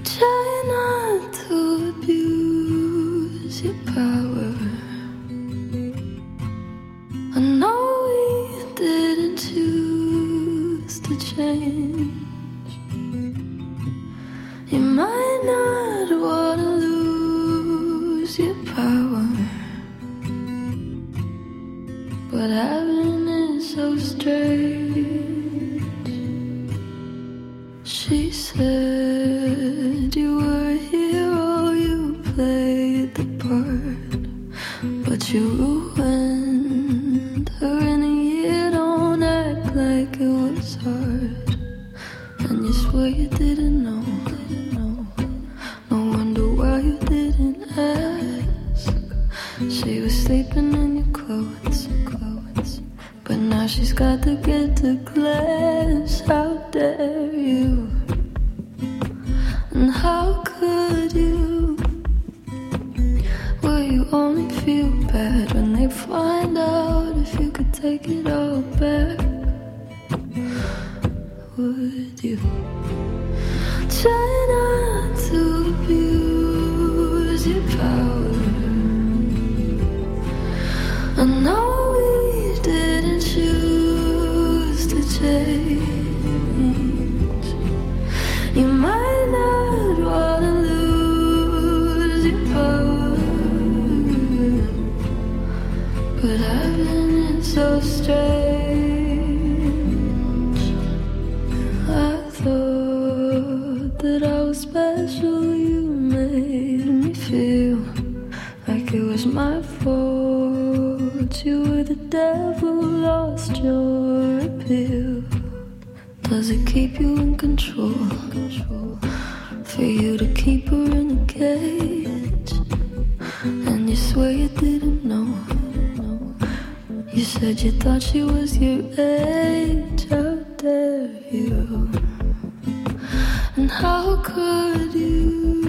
Your power. I know we didn't choose to change. You might not want to lose your power, but having it so strange. She said you were a hero, you played the part, but you ruined her in a year. Don't act like it was hard, and you swear you didn't know. No wonder why you didn't ask. She was sleeping in your clothes, clothes, but now she's got to get to class. How dare you? And how could you? Will you only feel bad when they find out if you could take it all back? Would you try not to abuse your power? I know we didn't choose to change. You might not want to lose your power, but having it so strange. I thought that I was special. You made me feel like it was my fault. You were the devil, lost your appeal. Does it keep you in control? For you to keep her in a cage, and you swear you didn't know. You said you thought she was your age. How dare you? And how could you?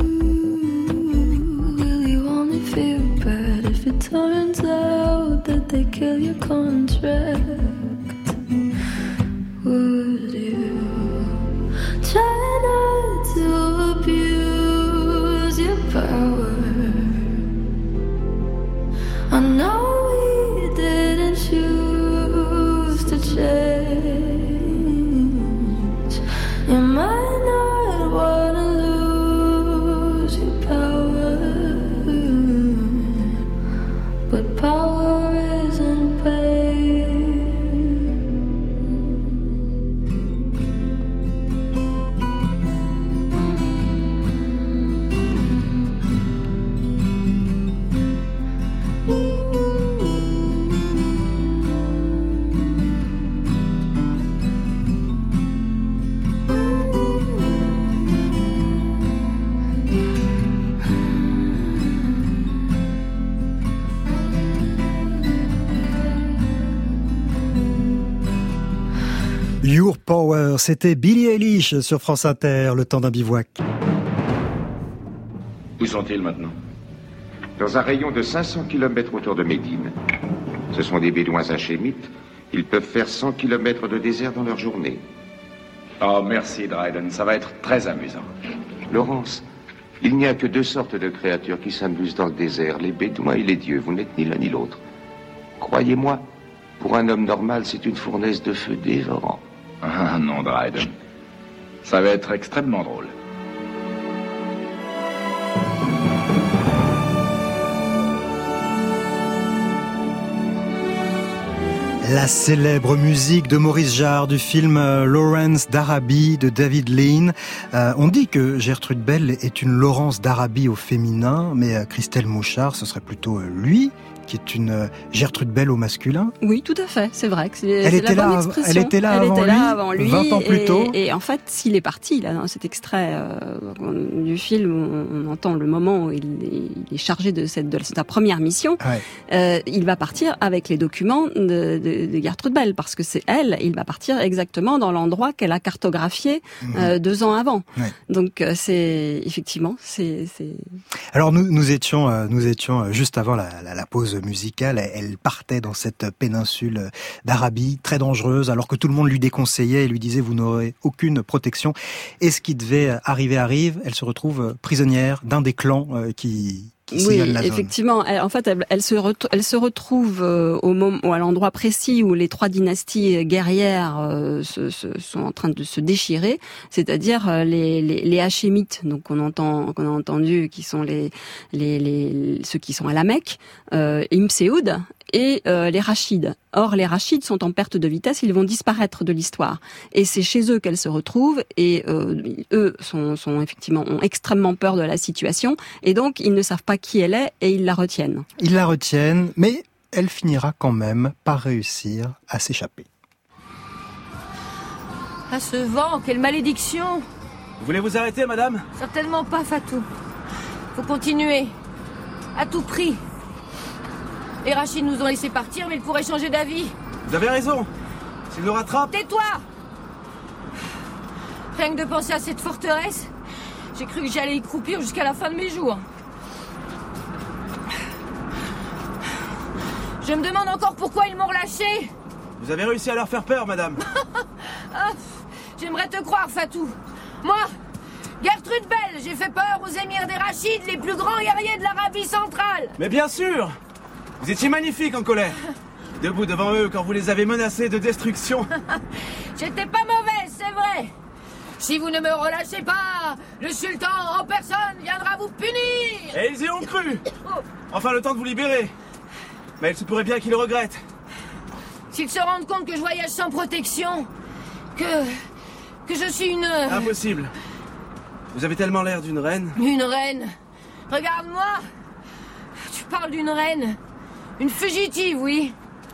Will you only feel bad if it turns out that they kill your contract? Would you try not to abuse your power? I know we didn't choose to change. You might not want to lose your power, but power isn't pain. Your Power, c'était Billie Eilish sur France Inter, le temps d'un bivouac. Où sont-ils maintenant? Dans un rayon de cinq cents kilomètres autour de Médine. Ce sont des bédouins hachémites. Ils peuvent faire cent kilomètres de désert dans leur journée. Oh, merci, Dryden. Ça va être très amusant. Laurence, il n'y a que deux sortes de créatures qui s'amusent dans le désert, les bédouins et les dieux. Vous n'êtes ni l'un ni l'autre. Croyez-moi, pour un homme normal, c'est une fournaise de feu dévorant. Ah non, Dryden. Ça va être extrêmement drôle. La célèbre musique de Maurice Jarre du film Lawrence d'Arabie de David Lean. Euh, on dit que Gertrude Bell est une Laurence d'Arabie au féminin, mais euh, Christelle Mouchard, ce serait plutôt euh, lui qui est une euh, Gertrude Bell au masculin. Oui, tout à fait, c'est vrai que c'est, elle, c'est était la bonne là, expression. elle était là, elle avant, était lui, là avant lui, vingt ans plus et, tôt. Et en fait, s'il est parti, là, dans cet extrait euh, du film, on, on entend le moment où il est, il est chargé de, cette, de sa première mission. Ouais. Euh, il va partir avec les documents de, de, de Gertrude Bell, parce que c'est elle, il va partir exactement dans l'endroit qu'elle a cartographié mmh. euh, deux ans avant. Ouais. Donc euh, c'est effectivement, c'est, c'est... Alors nous, nous étions, euh, nous étions juste avant la, la, la pause musicale. Elle partait dans cette péninsule d'Arabie très dangereuse, alors que tout le monde lui déconseillait et lui disait vous n'aurez aucune protection. Et ce qui devait arriver arrive. Elle se retrouve prisonnière d'un des clans euh, qui Oui, effectivement. Elle, en fait, elle, elle, se ret- elle se retrouve euh, au moment, à l'endroit précis où les trois dynasties guerrières euh, se, se, sont en train de se déchirer, c'est-à-dire euh, les, les, les Hachémites, donc on entend, qu'on a entendu, qui sont les, les, les ceux qui sont à la Mecque, euh, Imseoud, et euh, les Rachides. Or, les Rachides sont en perte de vitesse, ils vont disparaître de l'histoire. Et c'est chez eux qu'elle se retrouve, et euh, eux sont, sont effectivement ont extrêmement peur de la situation, et donc ils ne savent pas qui elle est, et ils la retiennent. Ils la retiennent, mais elle finira quand même par réussir à s'échapper. Ah, ce vent, quelle malédiction! Vous voulez vous arrêter, madame? Certainement pas, Fatou. Faut continuer. À tout prix. Les Rachides nous ont laissé partir, mais ils pourraient changer d'avis. Vous avez raison. S'ils nous rattrapent... Tais-toi! Rien que de penser à cette forteresse, j'ai cru que j'allais y croupir jusqu'à la fin de mes jours. Je me demande encore pourquoi ils m'ont relâché. Vous avez réussi à leur faire peur, madame. Ah, j'aimerais te croire, Fatou. Moi, Gertrude Bell, j'ai fait peur aux émirs des Rachides, les plus grands guerriers de l'Arabie centrale. Mais bien sûr! Vous étiez magnifique en colère. Debout devant eux quand vous les avez menacés de destruction. J'étais pas mauvaise, c'est vrai. Si vous ne me relâchez pas, le sultan en personne viendra vous punir. Et ils y ont cru. Enfin, le temps de vous libérer. Mais il se pourrait bien qu'ils le regrettent. S'ils se rendent compte que je voyage sans protection, que... que je suis une... Impossible. Vous avez tellement l'air d'une reine. Une reine. Regarde-moi. Tu parles d'une reine. Une fugitive, oui.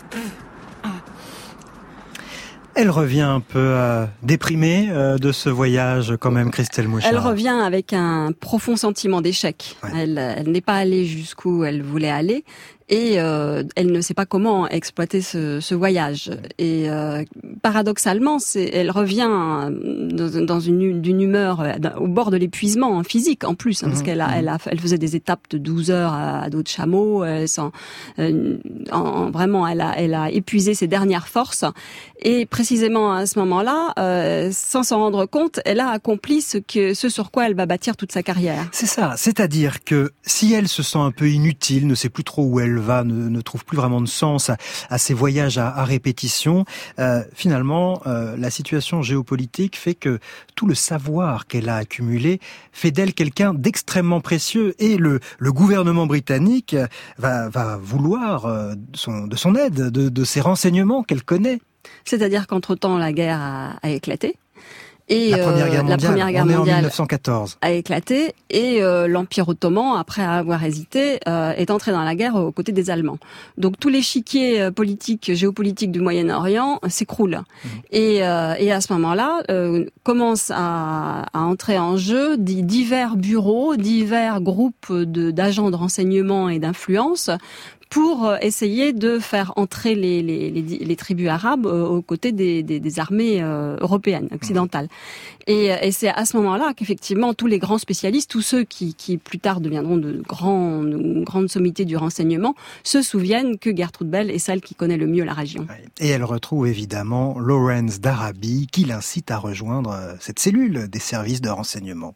Elle revient un peu euh, déprimée euh, de ce voyage quand même, Christelle Mouchard. Elle revient avec un profond sentiment d'échec. Ouais. Elle, elle n'est pas allée jusqu'où elle voulait aller. Et euh, elle ne sait pas comment exploiter ce, ce voyage. Et euh, paradoxalement, c'est, elle revient dans, dans une, d'une humeur au bord de l'épuisement physique en plus, hein, parce qu'elle a, elle a, elle faisait des étapes de douze heures à, à dos de chameau. Elle s'en, euh, en, vraiment, elle a, elle a épuisé ses dernières forces. Et précisément à ce moment-là, euh, sans s'en rendre compte, elle a accompli ce que, ce sur quoi elle va bâtir toute sa carrière. C'est ça. C'est-à-dire que si elle se sent un peu inutile, ne sait plus trop où elle va, ne, ne trouve plus vraiment de sens à, à ses voyages à, à répétition, euh, finalement, euh, la situation géopolitique fait que tout le savoir qu'elle a accumulé fait d'elle quelqu'un d'extrêmement précieux, et le, le gouvernement britannique va, va vouloir euh, de, son, de son aide, de, de ses renseignements qu'elle connaît. C'est-à-dire qu'entre-temps, la guerre a, a éclaté. Et la Première Guerre mondiale, la Première Guerre on est en mondiale mille neuf cent quatorze. A éclaté, et euh, l'Empire ottoman, après avoir hésité, euh, est entré dans la guerre aux côtés des Allemands. Donc tout l'échiquier euh, politique, géopolitique du Moyen-Orient euh, s'écroule. Mmh. Et, euh, et à ce moment-là, euh, commencent à, à entrer en jeu divers bureaux, divers groupes de, d'agents de renseignement et d'influence pour essayer de faire entrer les, les, les, les tribus arabes aux côtés des, des, des armées euh, européennes, occidentales. Et, et c'est à ce moment-là qu'effectivement tous les grands spécialistes, tous ceux qui, qui plus tard deviendront de, grands, de grandes sommités du renseignement, se souviennent que Gertrude Bell est celle qui connaît le mieux la région. Et elle retrouve évidemment Lawrence d'Arabie qui l'incite à rejoindre cette cellule des services de renseignement.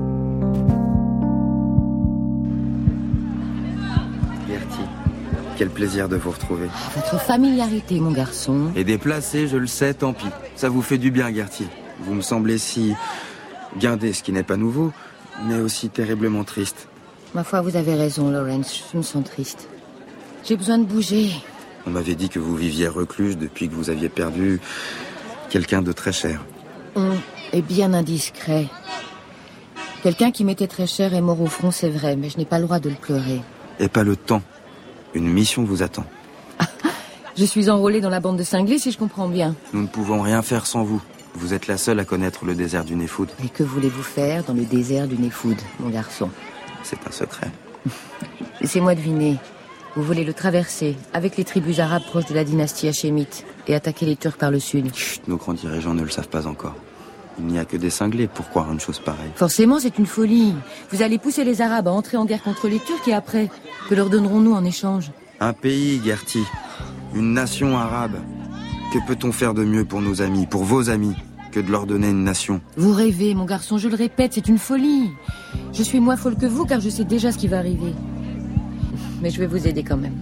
Gertie, quel plaisir de vous retrouver. Votre familiarité, mon garçon. Et déplacé, je le sais, tant pis. Ça vous fait du bien, Gertie. Vous me semblez si guindé, ce qui n'est pas nouveau, mais aussi terriblement triste. Ma foi, vous avez raison, Lawrence. Je me sens triste. J'ai besoin de bouger. On m'avait dit que vous viviez recluse depuis que vous aviez perdu quelqu'un de très cher. On est bien indiscret. Quelqu'un qui m'était très cher est mort au front, c'est vrai, mais je n'ai pas le droit de le pleurer. Et pas le temps. Une mission vous attend. Je suis enrôlée dans la bande de cinglés, si je comprends bien. Nous ne pouvons rien faire sans vous. Vous êtes la seule à connaître le désert du Néfoud. Et que voulez-vous faire dans le désert du Néfoud, mon garçon? C'est un secret. Laissez-moi deviner. Vous voulez le traverser, avec les tribus arabes proches de la dynastie hachémite, et attaquer les Turcs par le sud. Chut, nos grands dirigeants ne le savent pas encore. Il n'y a que des cinglés pour croire une chose pareille. Forcément, c'est une folie. Vous allez pousser les Arabes à entrer en guerre contre les Turcs, et après, que leur donnerons-nous en échange? Un pays, Gertie. Une nation arabe. Que peut-on faire de mieux pour nos amis, pour vos amis, que de leur donner une nation? Vous rêvez, mon garçon, je le répète, c'est une folie. Je suis moins folle que vous, car je sais déjà ce qui va arriver. Mais je vais vous aider quand même.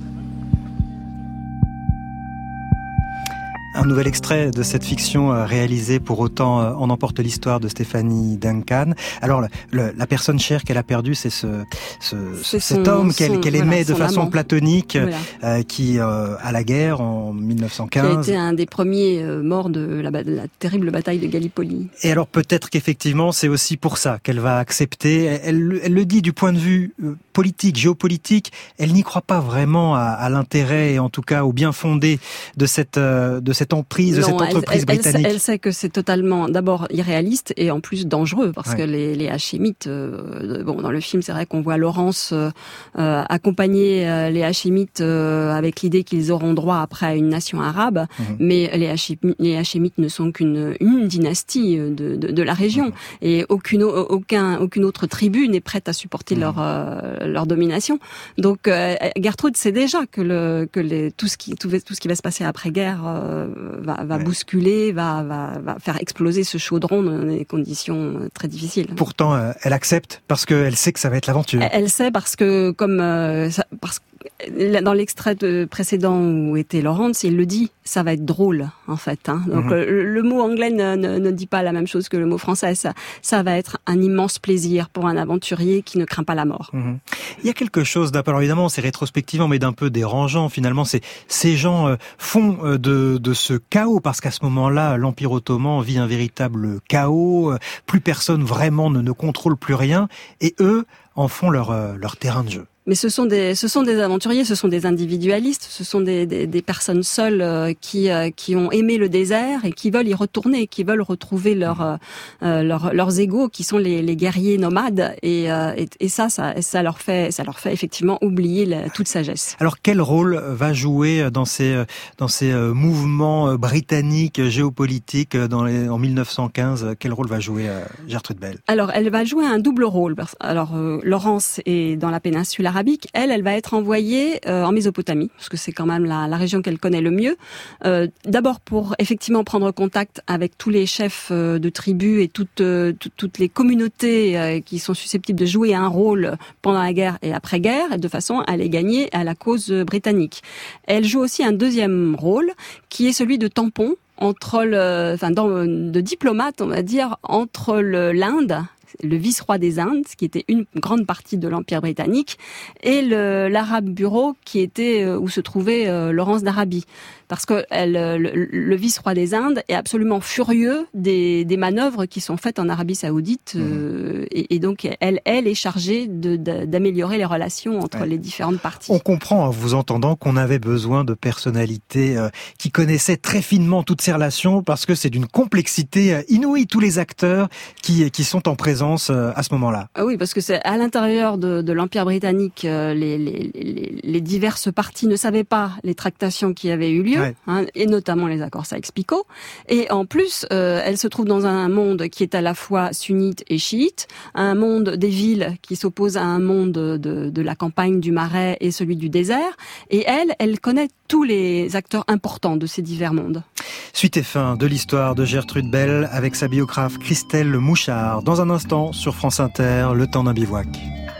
Un nouvel extrait de cette fiction réalisée pour Autant en emporte l'histoire de Stephanie Duncan. Alors, le, le, la personne chère qu'elle a perdue, c'est ce, ce c'est cet son, homme qu'elle, son, qu'elle aimait voilà, de façon amant. platonique, voilà. euh, qui, euh, à la guerre, en mille neuf cent quinze... Qui a été un des premiers euh, morts de la, de la terrible bataille de Gallipoli. Et alors, peut-être qu'effectivement, c'est aussi pour ça qu'elle va accepter. Elle, elle, elle le dit du point de vue euh, politique, géopolitique, elle n'y croit pas vraiment à, à l'intérêt, et en tout cas au bien fondé de cette, euh, de cette emprise de non, cette entreprise elle, elle, britannique. Elle, elle sait que c'est totalement, d'abord, irréaliste et en plus dangereux, parce ouais. que les, les Hachémites, euh, bon, dans le film, c'est vrai qu'on voit Laurence euh, accompagner euh, les Hachémites euh, avec l'idée qu'ils auront droit après à une nation arabe, mmh. mais les Hachémites, les Hachémites ne sont qu'une une dynastie de, de, de la région, mmh. et aucune, aucun, aucune autre tribu n'est prête à supporter mmh. leur, euh, leur domination. Donc, euh, Gertrude sait déjà que, le, que les, tout, ce qui, tout, tout ce qui va se passer après-guerre euh, va va ouais. bousculer, va, va, va faire exploser ce chaudron dans des conditions très difficiles. Pourtant, euh, elle accepte parce qu'elle sait que ça va être l'aventure. Elle, elle sait parce que, comme euh, ça, parce que dans l'extrait précédent où était Laurence, il le dit, ça va être drôle en fait. Hein. Donc mmh. le, le mot anglais ne, ne, ne dit pas la même chose que le mot français. Ça, ça va être un immense plaisir pour un aventurier qui ne craint pas la mort. Mmh. Il y a quelque chose d'un peu, alors évidemment c'est rétrospectivement, mais d'un peu dérangeant finalement. C'est ces gens euh, font euh, de, de ce chaos, parce qu'à ce moment-là, l'Empire ottoman vit un véritable chaos. Euh, plus personne vraiment ne, ne contrôle plus rien, et eux en font leur, euh, leur terrain de jeu. Mais ce sont des, ce sont des aventuriers, ce sont des individualistes, ce sont des, des, des personnes seules euh, qui, euh, qui ont aimé le désert et qui veulent y retourner, qui veulent retrouver leur, euh, leur, leurs égaux, qui sont les, les guerriers nomades. Et, euh, et, et ça, ça, ça leur fait, ça leur fait effectivement oublier la, toute sagesse. Alors, quel rôle va jouer dans ces, dans ces mouvements britanniques géopolitiques dans les, en mille neuf cent quinze? Quel rôle va jouer Gertrude Bell? Alors, elle va jouer un double rôle. Alors, euh, Laurence est dans la péninsule arabe. Elle, elle va être envoyée euh, en Mésopotamie, parce que c'est quand même la, la région qu'elle connaît le mieux. Euh, d'abord pour effectivement prendre contact avec tous les chefs euh, de tribus et toutes, euh, t- toutes les communautés euh, qui sont susceptibles de jouer un rôle pendant la guerre et après-guerre, de façon à les gagner à la cause britannique. Elle joue aussi un deuxième rôle, qui est celui de tampon entre le, enfin, dans, de diplomate, on va dire, entre le, l'Inde, le vice-roi des Indes, qui était une grande partie de l'Empire britannique, et le, l'Arab Bureau, qui était où se trouvait euh, Laurence d'Arabie. Parce que elle, le, le vice-roi des Indes est absolument furieux des, des manœuvres qui sont faites en Arabie Saoudite, mmh. euh, et, et donc elle, elle est chargée de, de, d'améliorer les relations entre ouais. les différentes parties. On comprend en vous entendant qu'on avait besoin de personnalités euh, qui connaissaient très finement toutes ces relations, parce que c'est d'une complexité inouïe, tous les acteurs qui, qui sont en présence présence euh, à ce moment-là. Ah oui, parce que c'est à l'intérieur de, de l'Empire britannique, euh, les, les, les, les diverses parties ne savaient pas les tractations qui avaient eu lieu, ouais. hein, et notamment les accords Sykes-Picot. Et en plus, euh, elles se trouvent dans un monde qui est à la fois sunnite et chiite, un monde des villes qui s'oppose à un monde de, de, de la campagne, du marais et celui du désert. Et elle, elle connaît tous les acteurs importants de ces divers mondes. Suite et fin de l'histoire de Gertrude Bell avec sa biographe Christelle Mouchard. Dans un instant, sur France Inter, le temps d'un bivouac.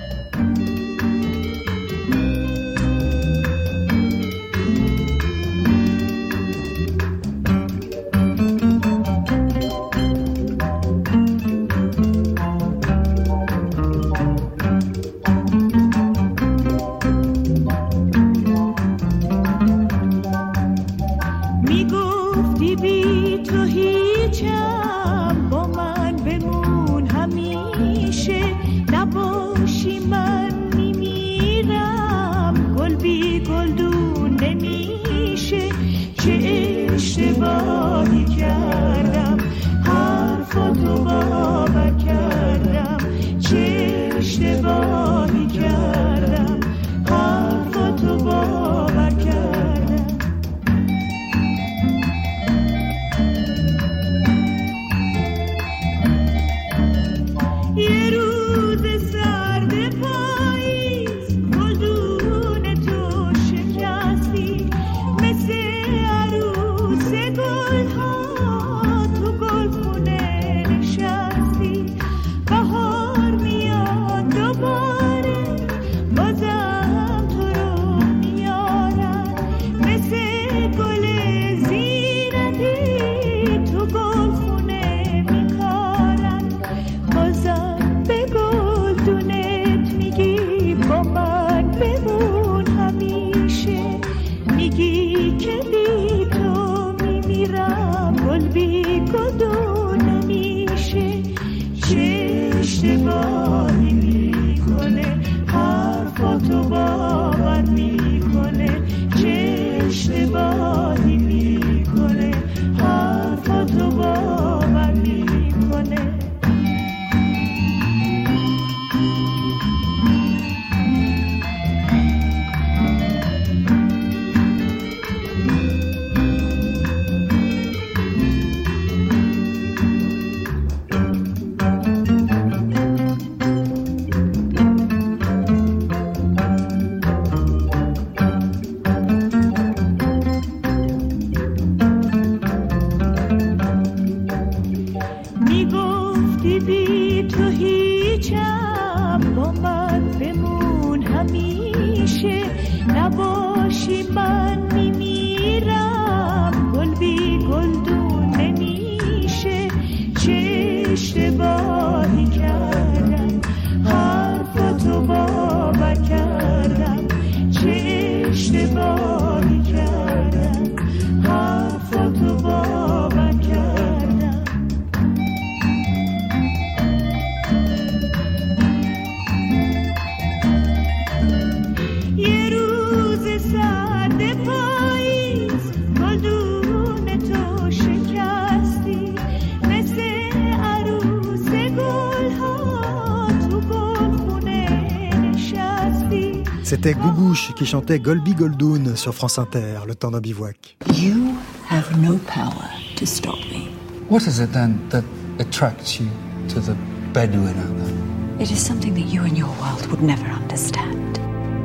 C'était Gougouche qui chantait Golby Goldoun sur France Inter, le temps d'un bivouac. You have no power to stop me. What is it then that attracts you to the Bedouin out there? It is something that you and your world would never understand.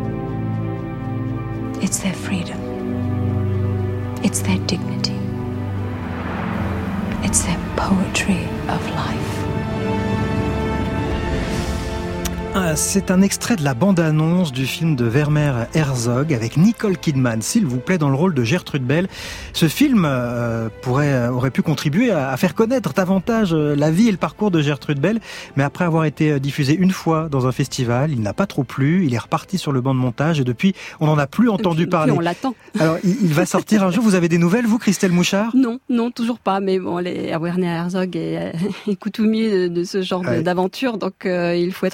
It's their freedom. It's their dignity. It's their poetry of life. C'est un extrait de la bande-annonce du film de Werner Herzog avec Nicole Kidman, s'il vous plaît, dans le rôle de Gertrude Bell. Ce film euh, pourrait, aurait pu contribuer à, à faire connaître davantage la vie et le parcours de Gertrude Bell, mais après avoir été diffusé une fois dans un festival, il n'a pas trop plu, il est reparti sur le banc de montage et depuis, on n'en a plus entendu puis, parler. Puis on l'attend. Alors, il, il va sortir un jour, vous avez des nouvelles, vous, Christelle Mouchard ? Non, non, toujours pas, mais bon, les, Werner Herzog est, est coutumier de, de ce genre ouais. d'aventure, donc euh, il faut être patient.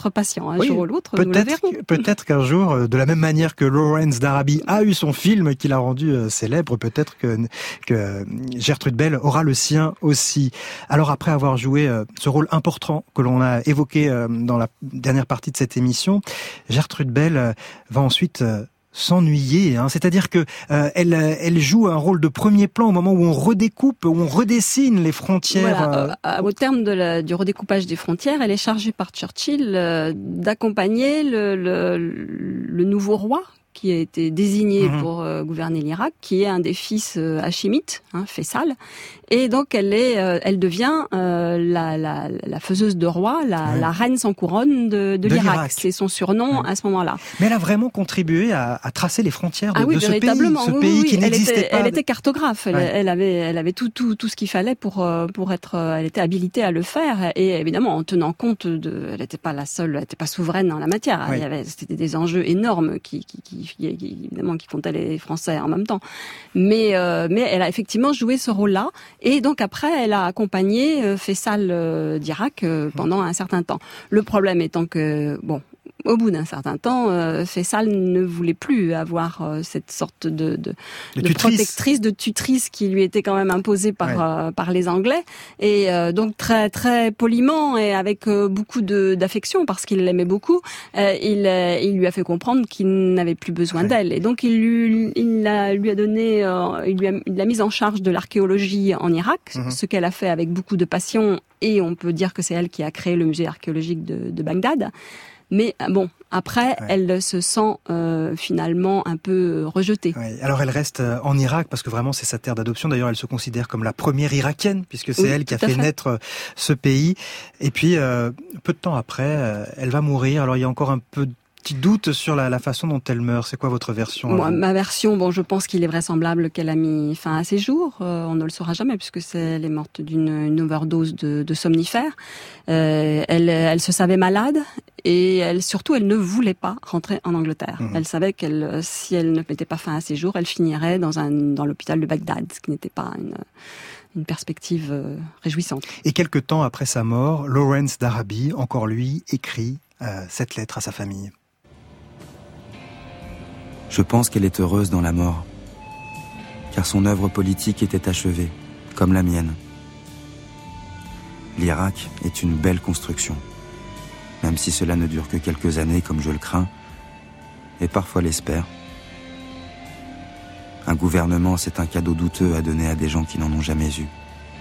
Un oui, jour ou l'autre, nous le peut-être, verrons. peut-être qu'un jour, de la même manière que Lawrence d'Arabie a eu son film qui l'a rendu célèbre, peut-être que, que Gertrude Bell aura le sien aussi. Alors après avoir joué ce rôle important que l'on a évoqué dans la dernière partie de cette émission, Gertrude Bell va ensuite s'ennuyer, hein. C'est-à-dire que euh, elle, elle joue un rôle de premier plan au moment où on redécoupe, où on redessine les frontières. Voilà, euh... Au terme de la, du redécoupage des frontières, elle est chargée par Churchill euh, d'accompagner le, le, le nouveau roi qui a été désigné mmh. pour euh, gouverner l'Irak, qui est un des fils euh, hachimites, hein, Faisal. Et donc elle est, euh, elle devient euh, la, la, la faiseuse de roi, la, ouais. la reine sans couronne de, de, de l'Irak. l'Irak. C'est son surnom ouais. à ce moment-là. Mais elle a vraiment contribué à, à tracer les frontières de, ah oui, de ce pays, ce oui, pays oui, qui elle n'existait était, pas. Elle était cartographe. Elle, ouais. elle avait, elle avait tout, tout, tout ce qu'il fallait pour pour être. Elle était habilitée à le faire. Et évidemment, en tenant compte de, elle n'était pas la seule, elle n'était pas souveraine en la matière. Ouais. Il y avait, c'était des enjeux énormes qui, qui, qui, qui, qui évidemment, qui comptaient les Français en même temps. Mais, euh, mais elle a effectivement joué ce rôle-là. Et donc après, elle a accompagné euh, Faisal euh, d'Irak euh, pendant un certain temps. Le problème étant que, bon, au bout d'un certain temps, euh, Faisal ne voulait plus avoir euh, cette sorte de, de, de, de protectrice, de tutrice qui lui était quand même imposée par, ouais. euh, par les Anglais. Et euh, donc très très poliment et avec euh, beaucoup de, d'affection, parce qu'il l'aimait beaucoup, euh, il, euh, il lui a fait comprendre qu'il n'avait plus besoin ouais. d'elle. Et donc il lui, il a, lui a donné, euh, il lui a, il l'a mise en charge de l'archéologie en Irak, mmh. ce qu'elle a fait avec beaucoup de passion. Et on peut dire que c'est elle qui a créé le musée archéologique de, de Bagdad. Mais bon, après, ouais. elle se sent euh, finalement un peu rejetée. Ouais. Alors elle reste en Irak parce que vraiment c'est sa terre d'adoption. D'ailleurs, elle se considère comme la première irakienne puisque c'est oui, elle qui a fait, fait naître ce pays. Et puis, euh, peu de temps après, euh, elle va mourir. Alors il y a encore un peu de petit doute sur la, la façon dont elle meurt. C'est quoi votre version? Moi, ma version, bon, je pense qu'il est vraisemblable qu'elle a mis fin à ses jours. Euh, on ne le saura jamais puisque c'est, elle est morte d'une une overdose de, de somnifères. Euh, elle, elle se savait malade et elle, surtout, elle ne voulait pas rentrer en Angleterre. Mmh. Elle savait qu'elle, si elle ne mettait pas fin à ses jours, elle finirait dans un dans l'hôpital de Bagdad, ce qui n'était pas une une perspective euh, réjouissante. Et quelque temps après sa mort, Lawrence d'Arabie, encore lui, écrit euh, cette lettre à sa famille. Je pense qu'elle est heureuse dans la mort, car son œuvre politique était achevée, comme la mienne. L'Irak est une belle construction, même si cela ne dure que quelques années comme je le crains, et parfois l'espère. Un gouvernement, c'est un cadeau douteux à donner à des gens qui n'en ont jamais eu.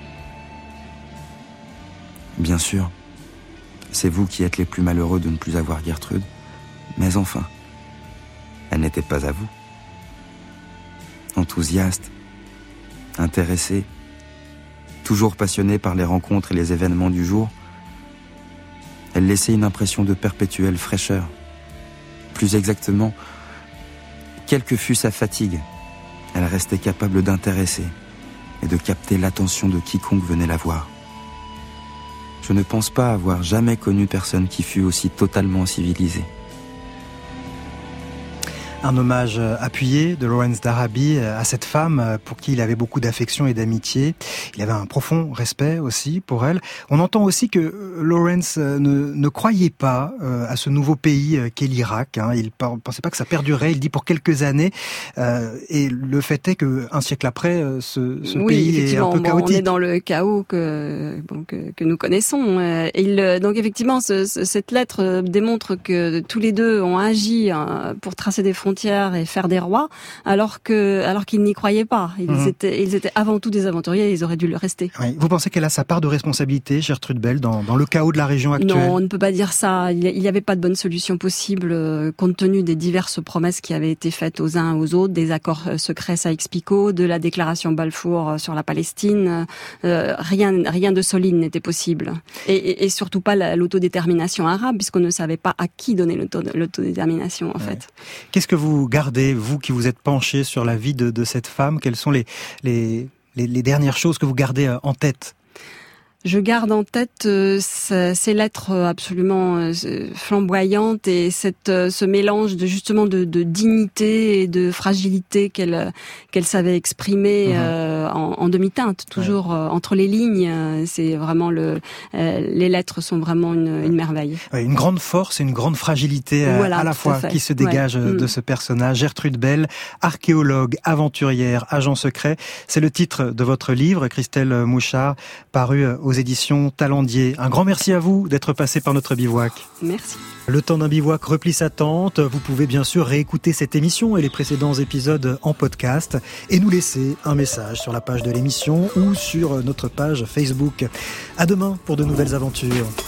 Bien sûr, c'est vous qui êtes les plus malheureux de ne plus avoir Gertrude, mais enfin, elle n'était pas à vous. Enthousiaste, intéressée, toujours passionnée par les rencontres et les événements du jour, elle laissait une impression de perpétuelle fraîcheur. Plus exactement, quelle que fût sa fatigue, elle restait capable d'intéresser et de capter l'attention de quiconque venait la voir. Je ne pense pas avoir jamais connu personne qui fût aussi totalement civilisée. Un hommage appuyé de Lawrence d'Arabie à cette femme pour qui il avait beaucoup d'affection et d'amitié. Il avait un profond respect aussi pour elle. On entend aussi que Lawrence ne, ne croyait pas à ce nouveau pays qu'est l'Irak. Il ne pensait pas que ça perdurait, il dit pour quelques années. Et le fait est qu'un siècle après, ce, ce oui, pays est un peu chaotique. On est dans le chaos que, bon, que, que nous connaissons. Il, donc effectivement, ce, cette lettre démontre que tous les deux ont agi pour tracer des frontières et faire des rois, alors que alors qu'ils n'y croyaient pas. Ils mmh. étaient ils étaient avant tout des aventuriers, et ils auraient dû le rester. Oui. Vous pensez qu'elle a sa part de responsabilité, Gertrude Bell, dans dans le chaos de la région actuelle? Non, on ne peut pas dire ça. Il n'y avait pas de bonne solution possible euh, compte tenu des diverses promesses qui avaient été faites aux uns aux autres, des accords secrets Sykes-Picot, de la déclaration Balfour sur la Palestine. Euh, rien rien de solide n'était possible. Et, et, et surtout pas la, l'autodétermination arabe, puisqu'on ne savait pas à qui donner l'auto, l'autodétermination en ouais. fait. Qu'est-ce que vous gardez, vous qui vous êtes penché sur la vie de, de cette femme? Quelles sont les, les, les, les dernières choses que vous gardez en tête? Je garde en tête euh, ces lettres absolument euh, flamboyantes et cette, euh, ce mélange de justement de, de dignité et de fragilité qu'elle qu'elle savait exprimer mmh. euh, en, en demi-teinte, toujours ouais. euh, entre les lignes. Euh, c'est vraiment le euh, les lettres sont vraiment une, une merveille. Ouais, une grande force et une grande fragilité euh, voilà, à la fois à qui se dégage ouais. de mmh. ce personnage. Gertrude Bell, archéologue, aventurière, agent secret. C'est le titre de votre livre, Christelle Mouchard, paru aux éditions Talendier. Un grand merci à vous d'être passé par notre bivouac. Merci. Le temps d'un bivouac replie sa tente. Vous pouvez bien sûr réécouter cette émission et les précédents épisodes en podcast et nous laisser un message sur la page de l'émission ou sur notre page Facebook. À demain pour de nouvelles aventures.